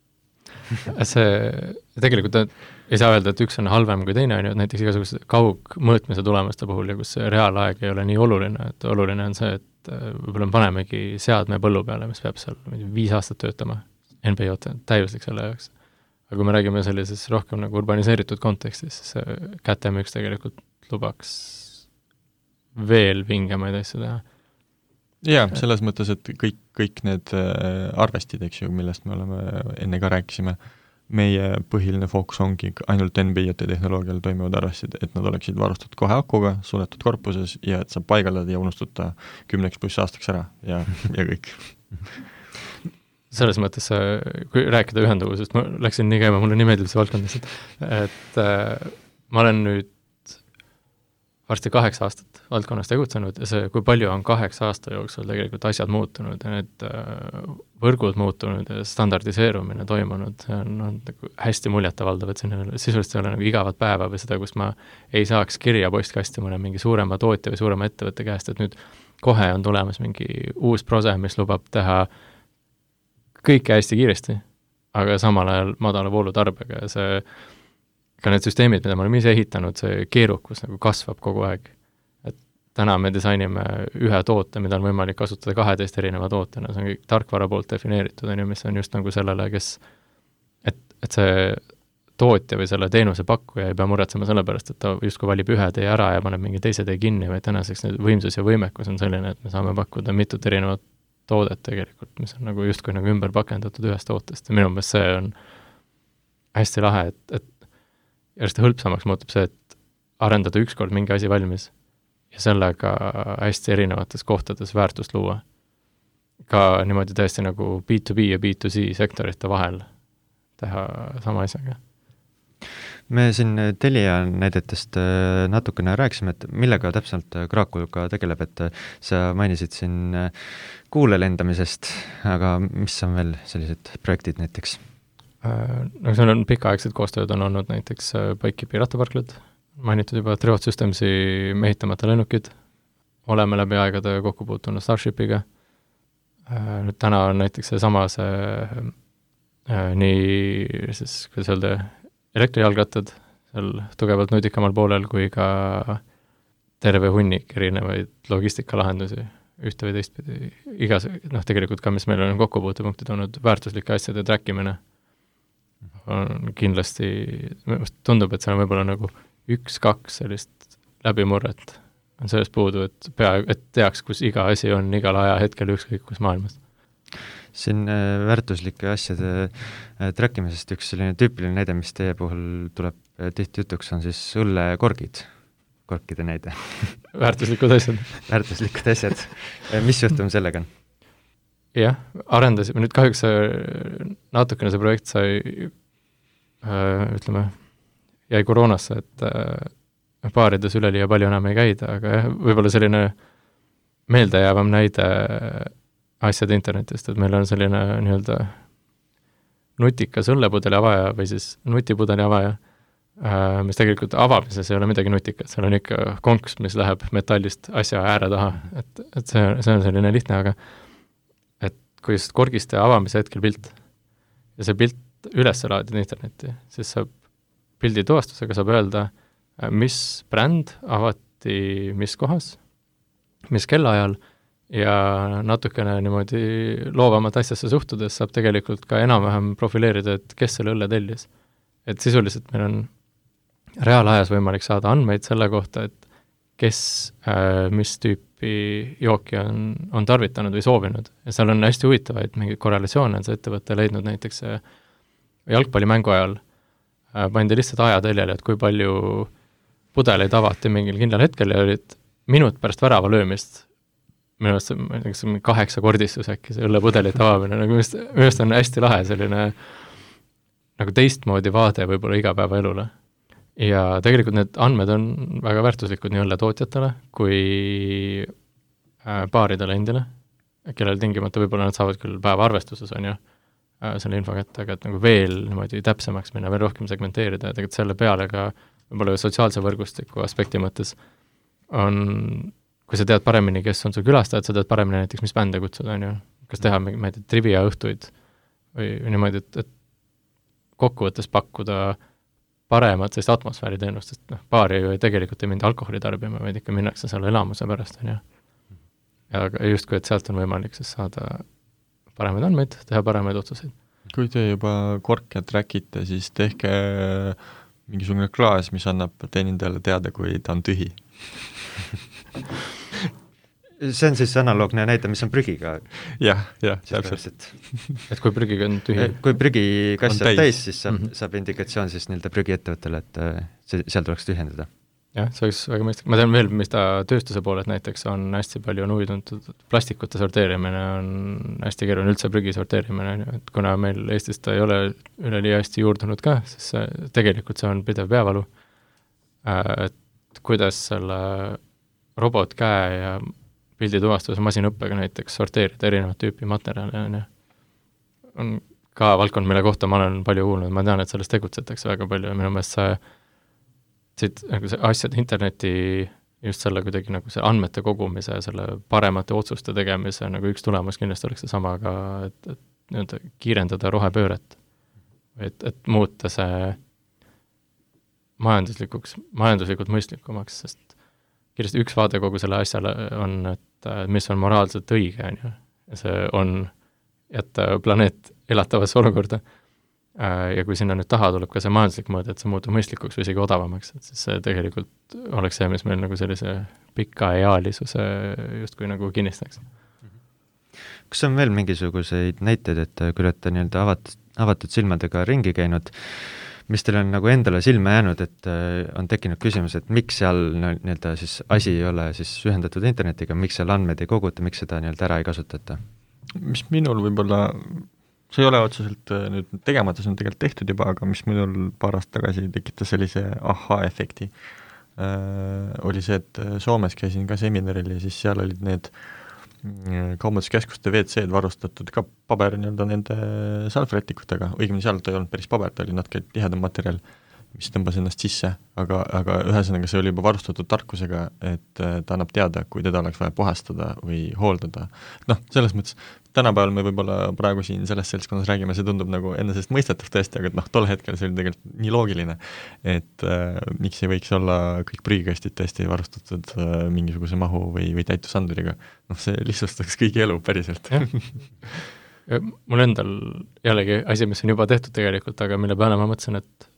See tegelikult ei saa öelda, et üks on halvem kui teine, on ju, näiteks igasuguse kaugmõõtmise tulemuste puhul ja kus reaalaeg ei ole nii oluline, et oluline on see, et võib-olla panemegi seadme põllu peale, mis peab seal viis aastat töötama, N B I O T, täiuslik selle jaoks. Aga kui me räägime sellises rohkem nagu urbaniseeritud kontekstis, siis K T M üks tegelikult lubaks veel vingemaid asju teha. Jaa, selles mõttes, et kõik, kõik need arvestid, eks ju, millest me oleme enne ka rääkisime, meie põhiline fookus ongi ainult N B I O T tehnoloogial toimivad arvestid, et nad oleksid varustatud kohe akuga, suletud korpuses ja et saab paigaldada ja unustuda kümneks pluss aastaks ära ja, ja kõik. Selles mõttes, kui rääkida ühenduvusest, ma läksin nii käima, mulle nii meeldib see valdkond lihtsalt, et äh, ma olen nüüd varsti kaheksa aastat valdkonnas tegutsenud ja see, kui palju on kaheksa aasta jooksul tegelikult asjad muutunud ja need äh, võrgud muutunud ja standardiseerumine toimunud, see on, on nagu hästi muljetavaldav, et siin sisuliselt ei ole nagu igavat päeva või seda, kus ma ei saaks kirja postkasti mõne mingi suurema tootja või suurema ettevõtte käest, et nüüd kohe on tulemas mingi uus prose, mis lubab teha kõike hästi kiiresti, aga samal ajal madala voolutarbega ja see ka need süsteemid, mida me oleme ise ehitanud, see keerukus nagu kasvab kogu aeg. Et täna me disainime ühe toote, mida on võimalik kasutada kaheteist erineva tootena, see on kõik tarkvara poolt defineeritud, on ju, mis on just nagu sellele, kes, et, et see tootja või selle teenuse pakkuja ei pea muretsema selle pärast, et ta justkui valib ühe tee ära ja paneb mingi teise tee kinni, vaid tänaseks need võimsus ja võimekus on selline, et me saame pakkuda mitut erinevat toodet tegelikult, mis on nagu justkui nagu ümber pakendatud ühest tootest ja minu meelest see on hästi lahe, et, et järjest hõlpsamaks muutub see, et arendada ükskord mingi asi valmis ja sellega hästi erinevates kohtades väärtust luua. Ka niimoodi tõesti nagu B to B ja B to C sektorite vahel teha sama asjaga. Me siin Telia näidetest natukene rääkisime, et millega täpselt Krakulga tegeleb, et sa mainisid siin kuule lendamisest, aga mis on veel sellised projektid näiteks? No seal on pikaaegsed koostööd on olnud näiteks Bikekeepi rattaparklad, mainitud juba Trevot Systemsi mehitamata lennukid, oleme läbi aegade kokku puutunud Starshipiga, nüüd täna on näiteks see sama see äh, nii siis, kuidas öelda, elektrijalgrattad seal tugevalt nutikamal poolel kui ka terve hunnik erinevaid logistikalahendusi ühte või teistpidi. Igas, noh tegelikult ka, mis meil on kokkupuutepunktid olnud, väärtuslike asjade trackimine on kindlasti, tundub, et seal on võib-olla nagu üks-kaks sellist läbimurret on sellest puudu, et pea, et teaks, kus iga asi on igal ajahetkel ükskõik kus maailmas. Siin äh, väärtuslike asjade äh, trackimisest üks selline tüüpiline näide, mis teie puhul tuleb äh, tihti jutuks, on siis õllekorgid, korkide näide. Väärtuslikud asjad. Väärtuslikud asjad. Mis juhtum sellega on? Jah, arendasime, nüüd kahjuks natukene see projekt sai, äh, ütleme, jäi koroonasse, et äh, baarides üleli ja palju enam ei käida, aga jah, võib-olla selline meeldejäävam näide asjade internetist, et meil on selline nii-öelda nutikas õllepudeli avaja või siis nutipudeli avaja, äh, mis tegelikult avamises ei ole midagi nutikat, seal on ikka konks, mis läheb metallist asja ääre taha, et, et see, see on selline lihtne, aga et kui just korgiste avamise hetkel pilt ja see pilt üles laadida internetti, siis saab pildi tuvastusega saab öelda, mis bränd avati mis kohas, mis kellaajal ja natukene niimoodi loovamat asjasse suhtudes saab tegelikult ka enam-vähem profileerida, et kes selle õlle tellis. Et sisuliselt meil on reaalajas võimalik saada andmeid selle kohta, et kes äh, mis tüüpi jooki on, on tarvitanud või soovinud. Ja seal on hästi huvitavaid mingeid korrelatsioone, on see ettevõtte leidnud näiteks jalgpallimängu ajal äh, pandi lihtsalt ajateljele, et kui palju pudeleid avati mingil kindlal hetkel ja olid minut pärast värava löömist minu arust see kaheksa kordistus äkki, see õllepudelite avamine, nagu minu arust on hästi lahe selline nagu teistmoodi vaade võib-olla igapäevaelule. Ja tegelikult need andmed on väga väärtuslikud nii õlletootjatele kui baaridele endile, kellel tingimata võib-olla nad saavad küll päeva arvestuses, on ju, selle info kätte, aga et nagu veel niimoodi täpsemaks minna, veel rohkem segmenteerida ja tegelikult selle peale ka võib-olla sotsiaalse võrgustiku aspekti mõttes on, kui sa tead paremini, kes on su külastajad, sa tead paremini näiteks, mis bände kutsuda, on ju, kas teha mingi, ma ei tea, trivia õhtuid või niimoodi, et, et kokkuvõttes pakkuda paremat sellist atmosfääri teenust, sest noh, baari ju tegelikult ei minna alkoholi tarbima, vaid ikka minnakse selle elamuse pärast, on ju. Ja justkui, et sealt on võimalik siis saada paremaid andmeid, teha paremaid otsuseid. Kui te juba korke trackite, siis tehke mingisugune klaas, mis annab teenindajale teada, kui ta on tühi. See on siis analoogne näide, mis on prügiga. Jah, jah, täpselt. Et kui prügiga on tühi. Kui prügikass on täis, siis saab, mm-hmm. saab indikatsioon siis nii-öelda prügiettevõttele, et see, seal tuleks tühjendada. Jah, see oleks väga mõistlik. Ma tean veel, mis ta tööstuse pooled näiteks on hästi palju on huvituntud, plastikute sorteerimine on hästi keeruline, üldse prügi sorteerimine, et kuna meil Eestis ta ei ole üleli hästi juurdunud ka, siis see, tegelikult see on pidev peavalu, et kuidas selle robotkäe ja pildituvastuse masinõppega näiteks sorteerida erinevat tüüpi materjale, on, on ka valdkond, mille kohta ma olen palju kuulnud, ma tean, et sellest tegutsetakse väga palju ja minu meelest see siit nagu see asjade interneti just selle kuidagi nagu see andmete kogumise ja selle paremate otsuste tegemise nagu üks tulemus kindlasti oleks see sama ka, et, et nii-öelda kiirendada rohepööret. Et, et muuta see majanduslikuks, majanduslikult mõistlikumaks, sest kindlasti üks vaade kogu selle asjale on, et mis on moraalselt õige, on ju. Ja see on jätta planeet elatavasse olukorda. ja kui sinna nüüd taha tuleb ka see majanduslik mõõde, et see muutub mõistlikuks või isegi odavamaks, et siis see tegelikult oleks see, mis meil nagu sellise pika ealisuse justkui nagu kinnistaks. Kas on veel mingisuguseid näiteid, et kui olete nii-öelda avatud, avatud silmadega ringi käinud, mis teil on nagu endale silma jäänud, et on tekkinud küsimus, et miks seal nii-öelda siis asi ei ole siis ühendatud internetiga, miks seal andmeid ei koguta, miks seda nii-öelda ära ei kasutata? Mis minul võib-olla, see ei ole otseselt nüüd tegemata, see on tegelikult tehtud juba, aga mis minul paar aastat tagasi tekitas sellise aha-efekti, äh, oli see, et Soomes käisin ka seminaril ja siis seal olid need kaubanduskeskuste V C-d varustatud ka paber nii-öelda nende salvrätikutega, õigemini seal ta ei olnud päris paber, ta oli natuke tihedam materjal, mis tõmbas ennast sisse, aga, aga ühesõnaga see oli juba varustatud tarkusega, et ta annab teada, kui teda oleks vaja puhastada või hooldada. Noh, selles mõttes, tänapäeval me võib-olla praegu siin selles seltskonnas räägime, see tundub nagu enne sellest mõistetav tõesti, aga noh, tol hetkel see oli tegelikult nii loogiline, et äh, miks ei võiks olla kõik prügikastid tõesti varustatud äh, mingisuguse mahu või, või täitusanduriga. Noh, see lihtsustaks kõigi elu päriselt. Ja mul endal jällegi asi, mis on juba tehtud tegelikult, aga mille peale ma mõtlesin, et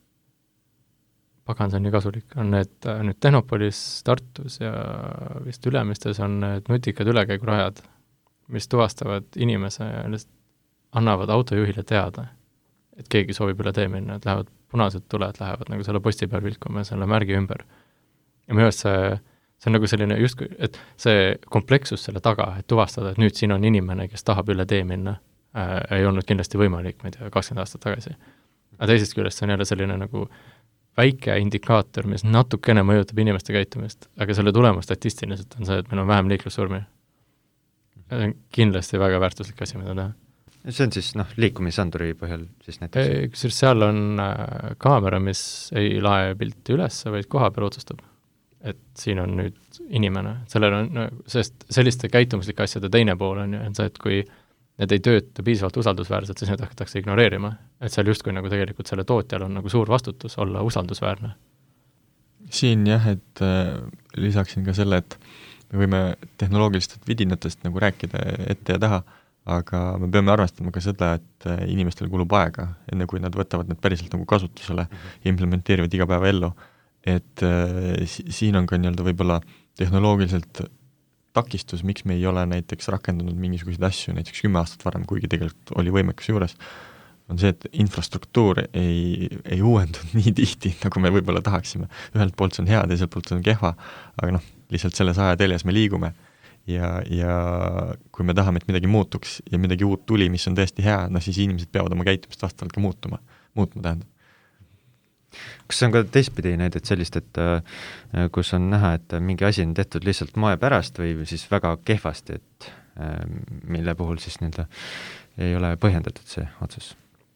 pagan, see on nii kasulik, on need nüüd Tehnopolis, Tartus ja vist Ülemistes on need nutikad ülekäigurajad, mis tuvastavad inimese ja annavad autojuhile teada, et keegi soovib üle tee minna, et lähevad punased tuled, lähevad nagu selle posti peal vilkuma selle märgi ümber. Ja minu arust see, see on nagu selline just, et see komplekssus selle taga, et tuvastada, et nüüd siin on inimene, kes tahab üle tee minna, äh, ei olnud kindlasti võimalik, ma ei tea, kakskümmend aastat tagasi. Aga teisest küljest see on jälle selline nagu väike indikaator, mis natukene mõjutab inimeste käitumist, aga selle tulemus statistiliselt on see, et meil on vähem liiklussurmi. See on kindlasti väga väärtuslik asi, mida teha. See on siis noh, liikumisanduri põhjal siis näiteks? Kusjuures seal on äh, kaamera, mis ei lae pilti üles, vaid koha peal otsustab, et siin on nüüd inimene. Sellel on, no, sest selliste käitumislike asjade teine pool on, on see, et kui need ei tööta piisavalt usaldusväärselt, siis need hakatakse ignoreerima. Et seal justkui nagu tegelikult selle tootjal on nagu suur vastutus olla usaldusväärne. Siin jah, et äh, lisaksin ka selle, et me võime tehnoloogilistest vidinatest nagu rääkida ette ja taha, aga me peame arvestama ka seda, et inimestel kulub aega, enne kui nad võtavad need päriselt nagu kasutusele ja implementeerivad iga päeva ellu. Et äh, siin on ka nii-öelda võib-olla tehnoloogiliselt takistus, miks me ei ole näiteks rakendanud mingisuguseid asju näiteks kümme aastat varem, kuigi tegelikult oli võimekus juures, on see, et infrastruktuur ei, ei uuendunud nii tihti, nagu me võib-olla tahaksime. Ühelt poolt see on hea, teiselt poolt see on kehva, aga noh, lihtsalt selles aja teljes me liigume ja, ja kui me tahame, et midagi muutuks ja midagi uut tuli, mis on tõesti hea, no siis inimesed peavad oma käitumist vastavalt ka muutuma, muutma tähendab. Kas see on ka teistpidi näidet sellist, et kus on näha, et mingi asi on tehtud lihtsalt moe pärast või siis väga kehvasti, et mille puhul siis nii-öelda ei ole põhjendatud see otsus?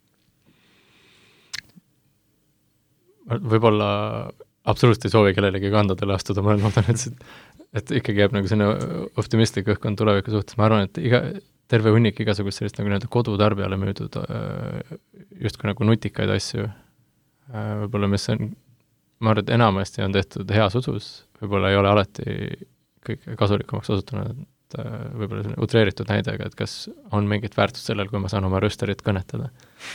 Võib-olla absoluutselt ei soovi kellelegi kandadele astuda, ma loodan, et, et ikkagi jääb nagu selline optimistlik õhkkond tuleviku suhtes. Ma arvan, et iga, terve hunnik igasugust sellist nagu nii-öelda kodutarbijale müüdud justkui nagu nutikaid asju, võib-olla mis on, ma arvan, et enamasti on tehtud heas usus, võib-olla ei ole alati kõik kasulikumaks osutunud, et võib-olla selline utreeritud näidega, et kas on mingit väärtust sellel, kui ma saan oma rösterit kõnetada.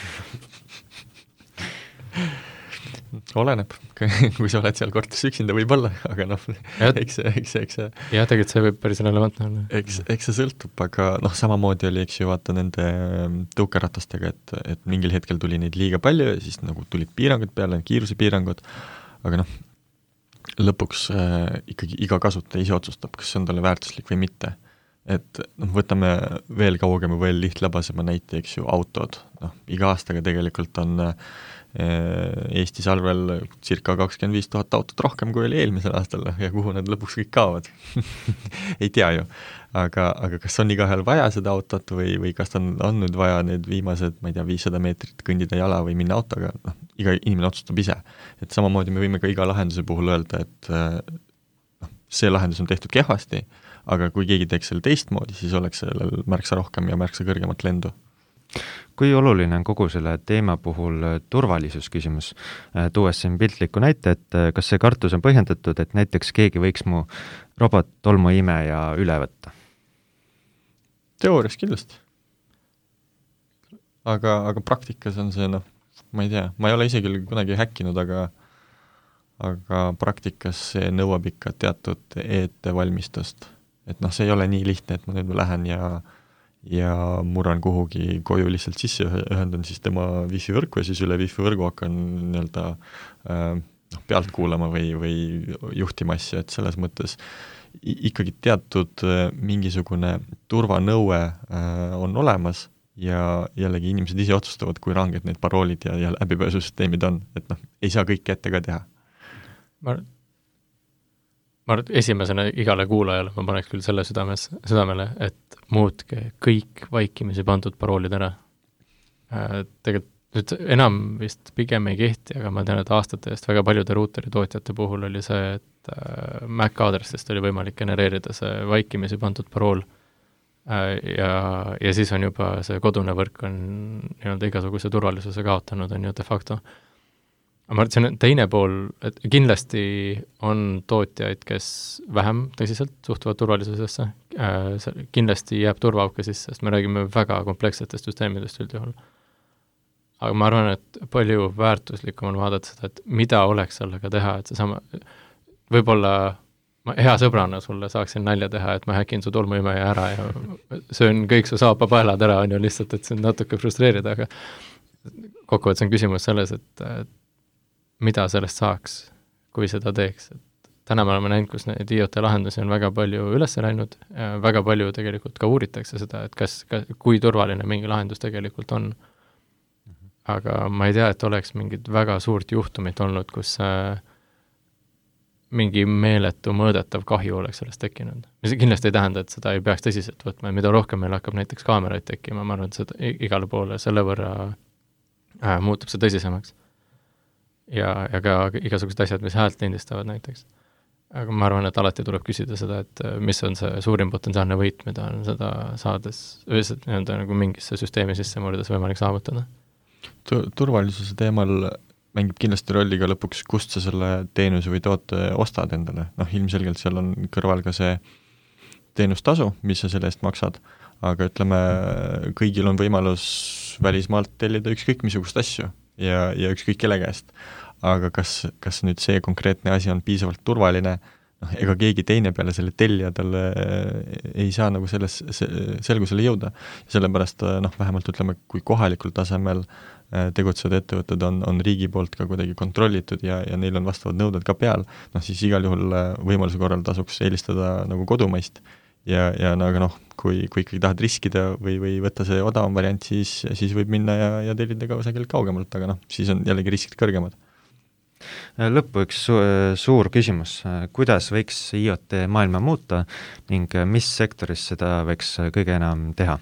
Oleneb, kui sa oled seal korteris üksinda võib-olla, aga noh, eks see, eks see, eks see jah, tegelikult see võib päris relevantne olla. Eks, eks see sõltub, aga noh, samamoodi oli, eks ju, vaata nende tõukeratastega, et, et mingil hetkel tuli neid liiga palju ja siis nagu tulid piirangud peale, kiirusepiirangud, aga noh, lõpuks äh, ikkagi iga kasutaja ise otsustab, kas see on talle väärtuslik või mitte. Et noh, võtame veel kaugema, veel lihtlabasema näite, eks ju, autod. Noh, iga aastaga tegelikult on äh, Eesti salvel circa kakskümmend viis tuhat autot rohkem, kui oli eelmisel aastal ja kuhu nad lõpuks kõik kaovad. Ei tea ju. Aga, aga kas on igahel vaja seda autot või, või kas on, on nüüd vaja need viimased, ma ei tea, viissada meetrit kõndida jala või minna autoga, noh, iga inimene otsustab ise. Et samamoodi me võime ka iga lahenduse puhul öelda, et noh, see lahendus on tehtud kehvasti, aga kui keegi teeks selle teistmoodi, siis oleks sellel märksa rohkem ja märksa kõrgemat lendu. Kui oluline on kogu selle teema puhul turvalisusküsimus? Tuues siin piltliku näite, et kas see kartus on põhjendatud, et näiteks keegi võiks mu robot tolmuime ja üle võtta? Teoorias kindlasti. Aga, aga praktikas on see noh, ma ei tea, ma ei ole isegi kunagi häkkinud, aga aga praktikas see nõuab ikka teatud ettevalmistust. Et noh, see ei ole nii lihtne, et ma nüüd lähen ja ja murran kuhugi koju lihtsalt sisse, ühendan siis tema wifi võrku ja siis üle wifi võrgu hakkan nii-öelda äh, noh, pealt kuulama või, või juhtima asja, et selles mõttes ikkagi teatud mingisugune turvanõue äh, on olemas ja jällegi inimesed ise otsustavad, kui ranged need paroolid ja, ja läbipääsusüsteemid on, et noh, ei saa kõike ette ka teha. Ma, ma arvan, et esimesena igale kuulajale ma paneks küll selle südames, südamele, et muutke kõik vaikimisi pandud paroolid ära. Äh, tegelikult nüüd enam vist pigem ei kehti, aga ma tean, et aastate eest väga paljude ruuteri tootjate puhul oli see, et äh, M A C aadressist oli võimalik genereerida see vaikimisi pandud parool äh, ja, ja siis on juba see kodune võrk on nii-öelda igasuguse turvalisuse kaotanud, on ju de facto. Aga ma arvan, et see on teine pool, et kindlasti on tootjaid, kes vähem tõsiselt suhtuvad turvalisusesse, äh, kindlasti jääb turvaauke sisse, sest me räägime väga komplekssetest süsteemidest üldjuhul. Aga ma arvan, et palju väärtuslikum on vaadata seda, et mida oleks sellega teha, et seesama, võib-olla ma hea sõbrana sulle saaksin nalja teha, et ma häkin su tolmuimeja ära ja söön kõik su saapapaelad ära, on ju lihtsalt, et see on natuke frustreerida, aga kokkuvõttes on küsimus selles, et, et mida sellest saaks, kui seda teeks. Et täna me oleme näinud, kus neid I O T lahendusi on väga palju üles läinud, väga palju tegelikult ka uuritakse seda, et kas, kas, kui turvaline mingi lahendus tegelikult on. Aga ma ei tea, et oleks mingit väga suurt juhtumit olnud, kus äh, mingi meeletu mõõdetav kahju oleks sellest tekkinud. Mis kindlasti ei tähenda, et seda ei peaks tõsiselt võtma, mida rohkem meil hakkab näiteks kaameraid tekkima, ma arvan, et seda igale poole selle võrra äh, muutub see tõsisemaks. Ja, ja ka igasugused asjad, mis häält lindistavad näiteks. Aga ma arvan, et alati tuleb küsida seda, et mis on see suurim potentsiaalne võit, mida on seda saades, üldiselt nagu mingisse süsteemi sisse murdes võimalik saavutada. Turvalisuse teemal mängib kindlasti rolli ka lõpuks, kust sa selle teenuse või toote ostad endale. Noh, ilmselgelt seal on kõrval ka see teenustasu, mis sa selle eest maksad, aga ütleme, kõigil on võimalus välismaalt tellida ükskõik missugust asju ja, ja ükskõik kelle käest. Aga kas, kas nüüd see konkreetne asi on piisavalt turvaline, noh, ega keegi teine peale selle tellija talle ei saa nagu selles selgusele jõuda. Sellepärast, noh, vähemalt ütleme, kui kohalikul tasemel tegutsevad ettevõtted on, on riigi poolt ka kuidagi kontrollitud ja, ja neil on vastavad nõuded ka peal, noh, siis igal juhul võimaluse korral tasuks eelistada nagu kodumaist ja, ja no, aga noh, kui, kui ikkagi tahad riskida või, või võtta see odavam variant, siis, siis võib minna ja, ja tellida ka osagelt kaugemalt, aga noh, siis on jällegi riskid kõrgemad. Lõppu üks su suur küsimus, kuidas võiks I O T maailma muuta ning mis sektoris seda võiks kõige enam teha?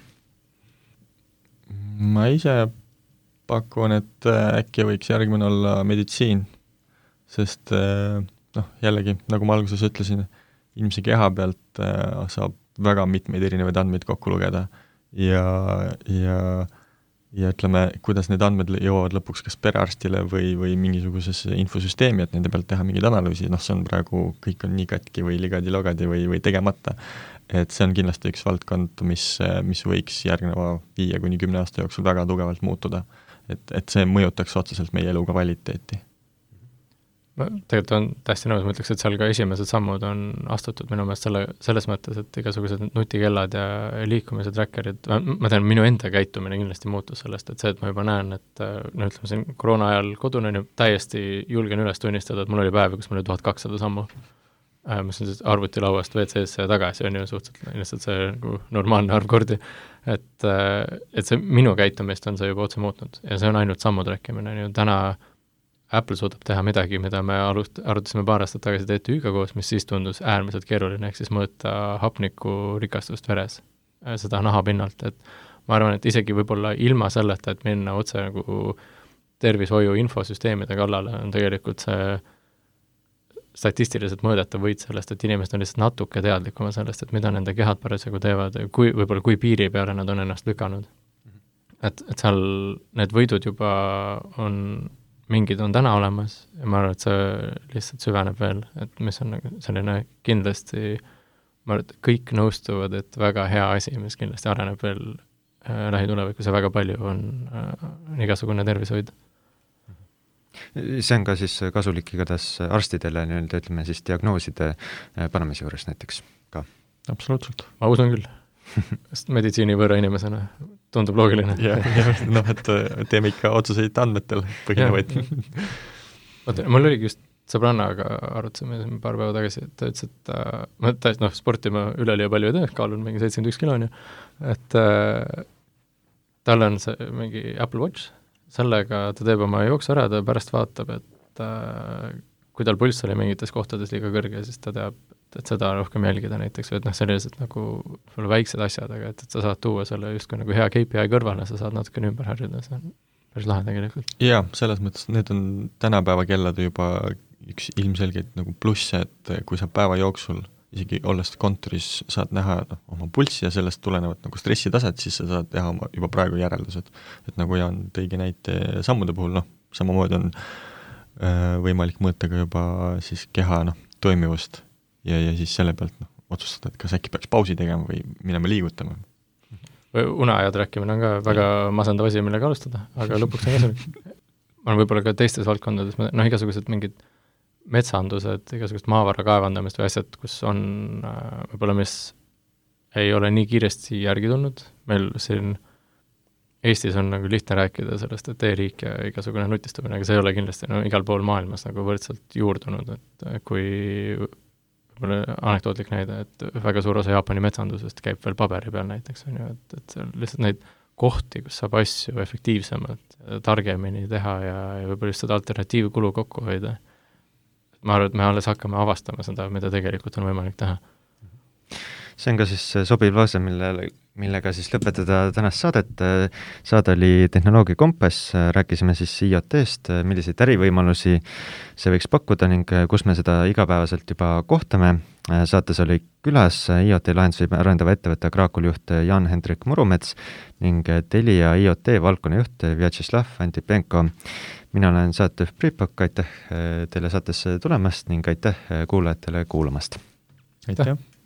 Ma ise pakun, et äkki võiks järgmine olla meditsiin, sest noh, jällegi, nagu ma alguses ütlesin, inimese keha pealt saab väga mitmeid erinevaid andmeid kokku lugeda ja, ja ja ütleme, kuidas need andmed jõuavad lõpuks kas perearstile või, või mingisugusesse infosüsteemi, et nende pealt teha mingeid analüüsi, noh, see on praegu, kõik on nii katki või ligadi-logadi või, või tegemata. Et see on kindlasti üks valdkond, mis, mis võiks järgneva viie kuni kümne aasta jooksul väga tugevalt muutuda. Et, et see mõjutaks otseselt meie eluga kvaliteeti. Ma tegelikult on täiesti nõus, ma ütleks, et seal ka esimesed sammud on astutud minu meelest selle, selles mõttes, et igasugused nutikellad ja liikumise trackerid, ma tean, minu enda käitumine kindlasti muutus sellest, et see, et ma juba näen, et no ütleme siin koroona ajal kodune on ju täiesti julgen üles tunnistada, et mul oli päev, kus mul oli tuhat kakssada sammu, mis on siis arvutilauast V C-sse ja tagasi, on ju suhteliselt lihtsalt see nagu normaalne arv kordi, et, et see minu käitumist on see juba otse muutnud ja see on ainult sammu trackimine, on ju täna Apple suudab teha midagi, mida me alust, arutasime paar aastat tagasi T T Ü-ga koos, mis siis tundus äärmiselt keeruline, ehk siis mõõta hapniku rikastust veres, seda naha pinnalt, et ma arvan, et isegi võib-olla ilma selleta, et minna otse nagu tervishoiu infosüsteemide kallale, on tegelikult see statistiliselt mõõdetav võit sellest, et inimesed on lihtsalt natuke teadlikuma sellest, et mida nende kehad parasjagu teevad, kui, võib-olla kui piiri peale nad on ennast lükanud. Et, et seal need võidud juba on mingid on täna olemas ja ma arvan, et see lihtsalt süveneb veel, et mis on selline kindlasti, ma arvan, et kõik nõustuvad, et väga hea asi, mis kindlasti areneb veel äh, lähitulevikus ja väga palju on äh, igasugune tervishoid. see on ka siis kasulik igatahes arstidele nii-öelda, ütleme siis diagnooside panemise juures näiteks ka. Absoluutselt. Ma usun küll, sest meditsiinivõõra inimesena tundub loogiline. ja, ja noh, et teeme ikka otsuseid andmetel põhinevaid. Oota, mul oligi just sõbrannaga arutasime paar päeva tagasi, et ta ütles, et äh, ma täiesti, noh, sporti ma üleli ja palju ei tee, kaalun mingi seitsekümmend üks kilo on ju, et äh, tal on see mingi Apple Watch, sellega ta teeb oma jooksu ära, ta pärast vaatab, et äh, kui tal pulss oli mingites kohtades liiga kõrge, siis ta teab, et seda rohkem jälgida näiteks, või et noh, sellised nagu väiksed asjad, aga et, et sa saad tuua selle justkui nagu hea K P I kõrvale, sa saad natukene ümber harjuda, see on päris lahe tegelikult. Jaa, selles mõttes, need on tänapäeva kellad juba üks ilmselgeid nagu plusse, et kui sa päeva jooksul isegi olles kontoris saad näha no, oma pulssi ja sellest tulenevat nagu stressitaset, siis sa saad teha oma juba praegu järeldused. Et nagu Jaan tõigi näite sammude puhul, noh, samamoodi on äh, võimalik mõõta ka juba siis keha noh, toimivust ja, ja siis selle pealt noh, otsustada, et kas äkki peaks pausi tegema või minema liigutama. Uneajad rääkimine on ka väga masendav asi, millega alustada, aga lõpuks on kasulik. Ma olen võib-olla ka teistes valdkondades, noh, igasugused mingid metsandused, igasugust maavara kaevandamist või asjad, kus on võib-olla, mis ei ole nii kiiresti järgi tulnud. Meil siin Eestis on nagu lihtne rääkida sellest, et e-riik ja igasugune nutistumine, aga see ei ole kindlasti no, igal pool maailmas nagu võrdselt juurdunud, et kui võib-olla anekdootlik näide, et väga suur osa Jaapani metsandusest käib veel paberi peal näiteks, on ju, et, et see on lihtsalt neid kohti, kus saab asju efektiivsemalt, targemini teha ja, ja võib-olla just seda alternatiivkulu kokku hoida. Ma arvan, et me alles hakkame avastama seda, mida tegelikult on võimalik teha. See on ka siis sobiv lause, mille, millega siis lõpetada tänast saadet. Saade oli Tehnoloogia Kompass, rääkisime siis IoT-st, milliseid ärivõimalusi see võiks pakkuda ning kus me seda igapäevaselt juba kohtame. Saates oli külas IoT lahendusi arendava ettevõtte Kraakul juht Jan-Hendrik Murumets ning Telia IoT valdkonna juht Vjatšeslav Antipenko. Mina olen saatejuht Priit Pakk, aitäh teile saatesse tulemast ning aitäh kuulajatele kuulamast. Aitäh!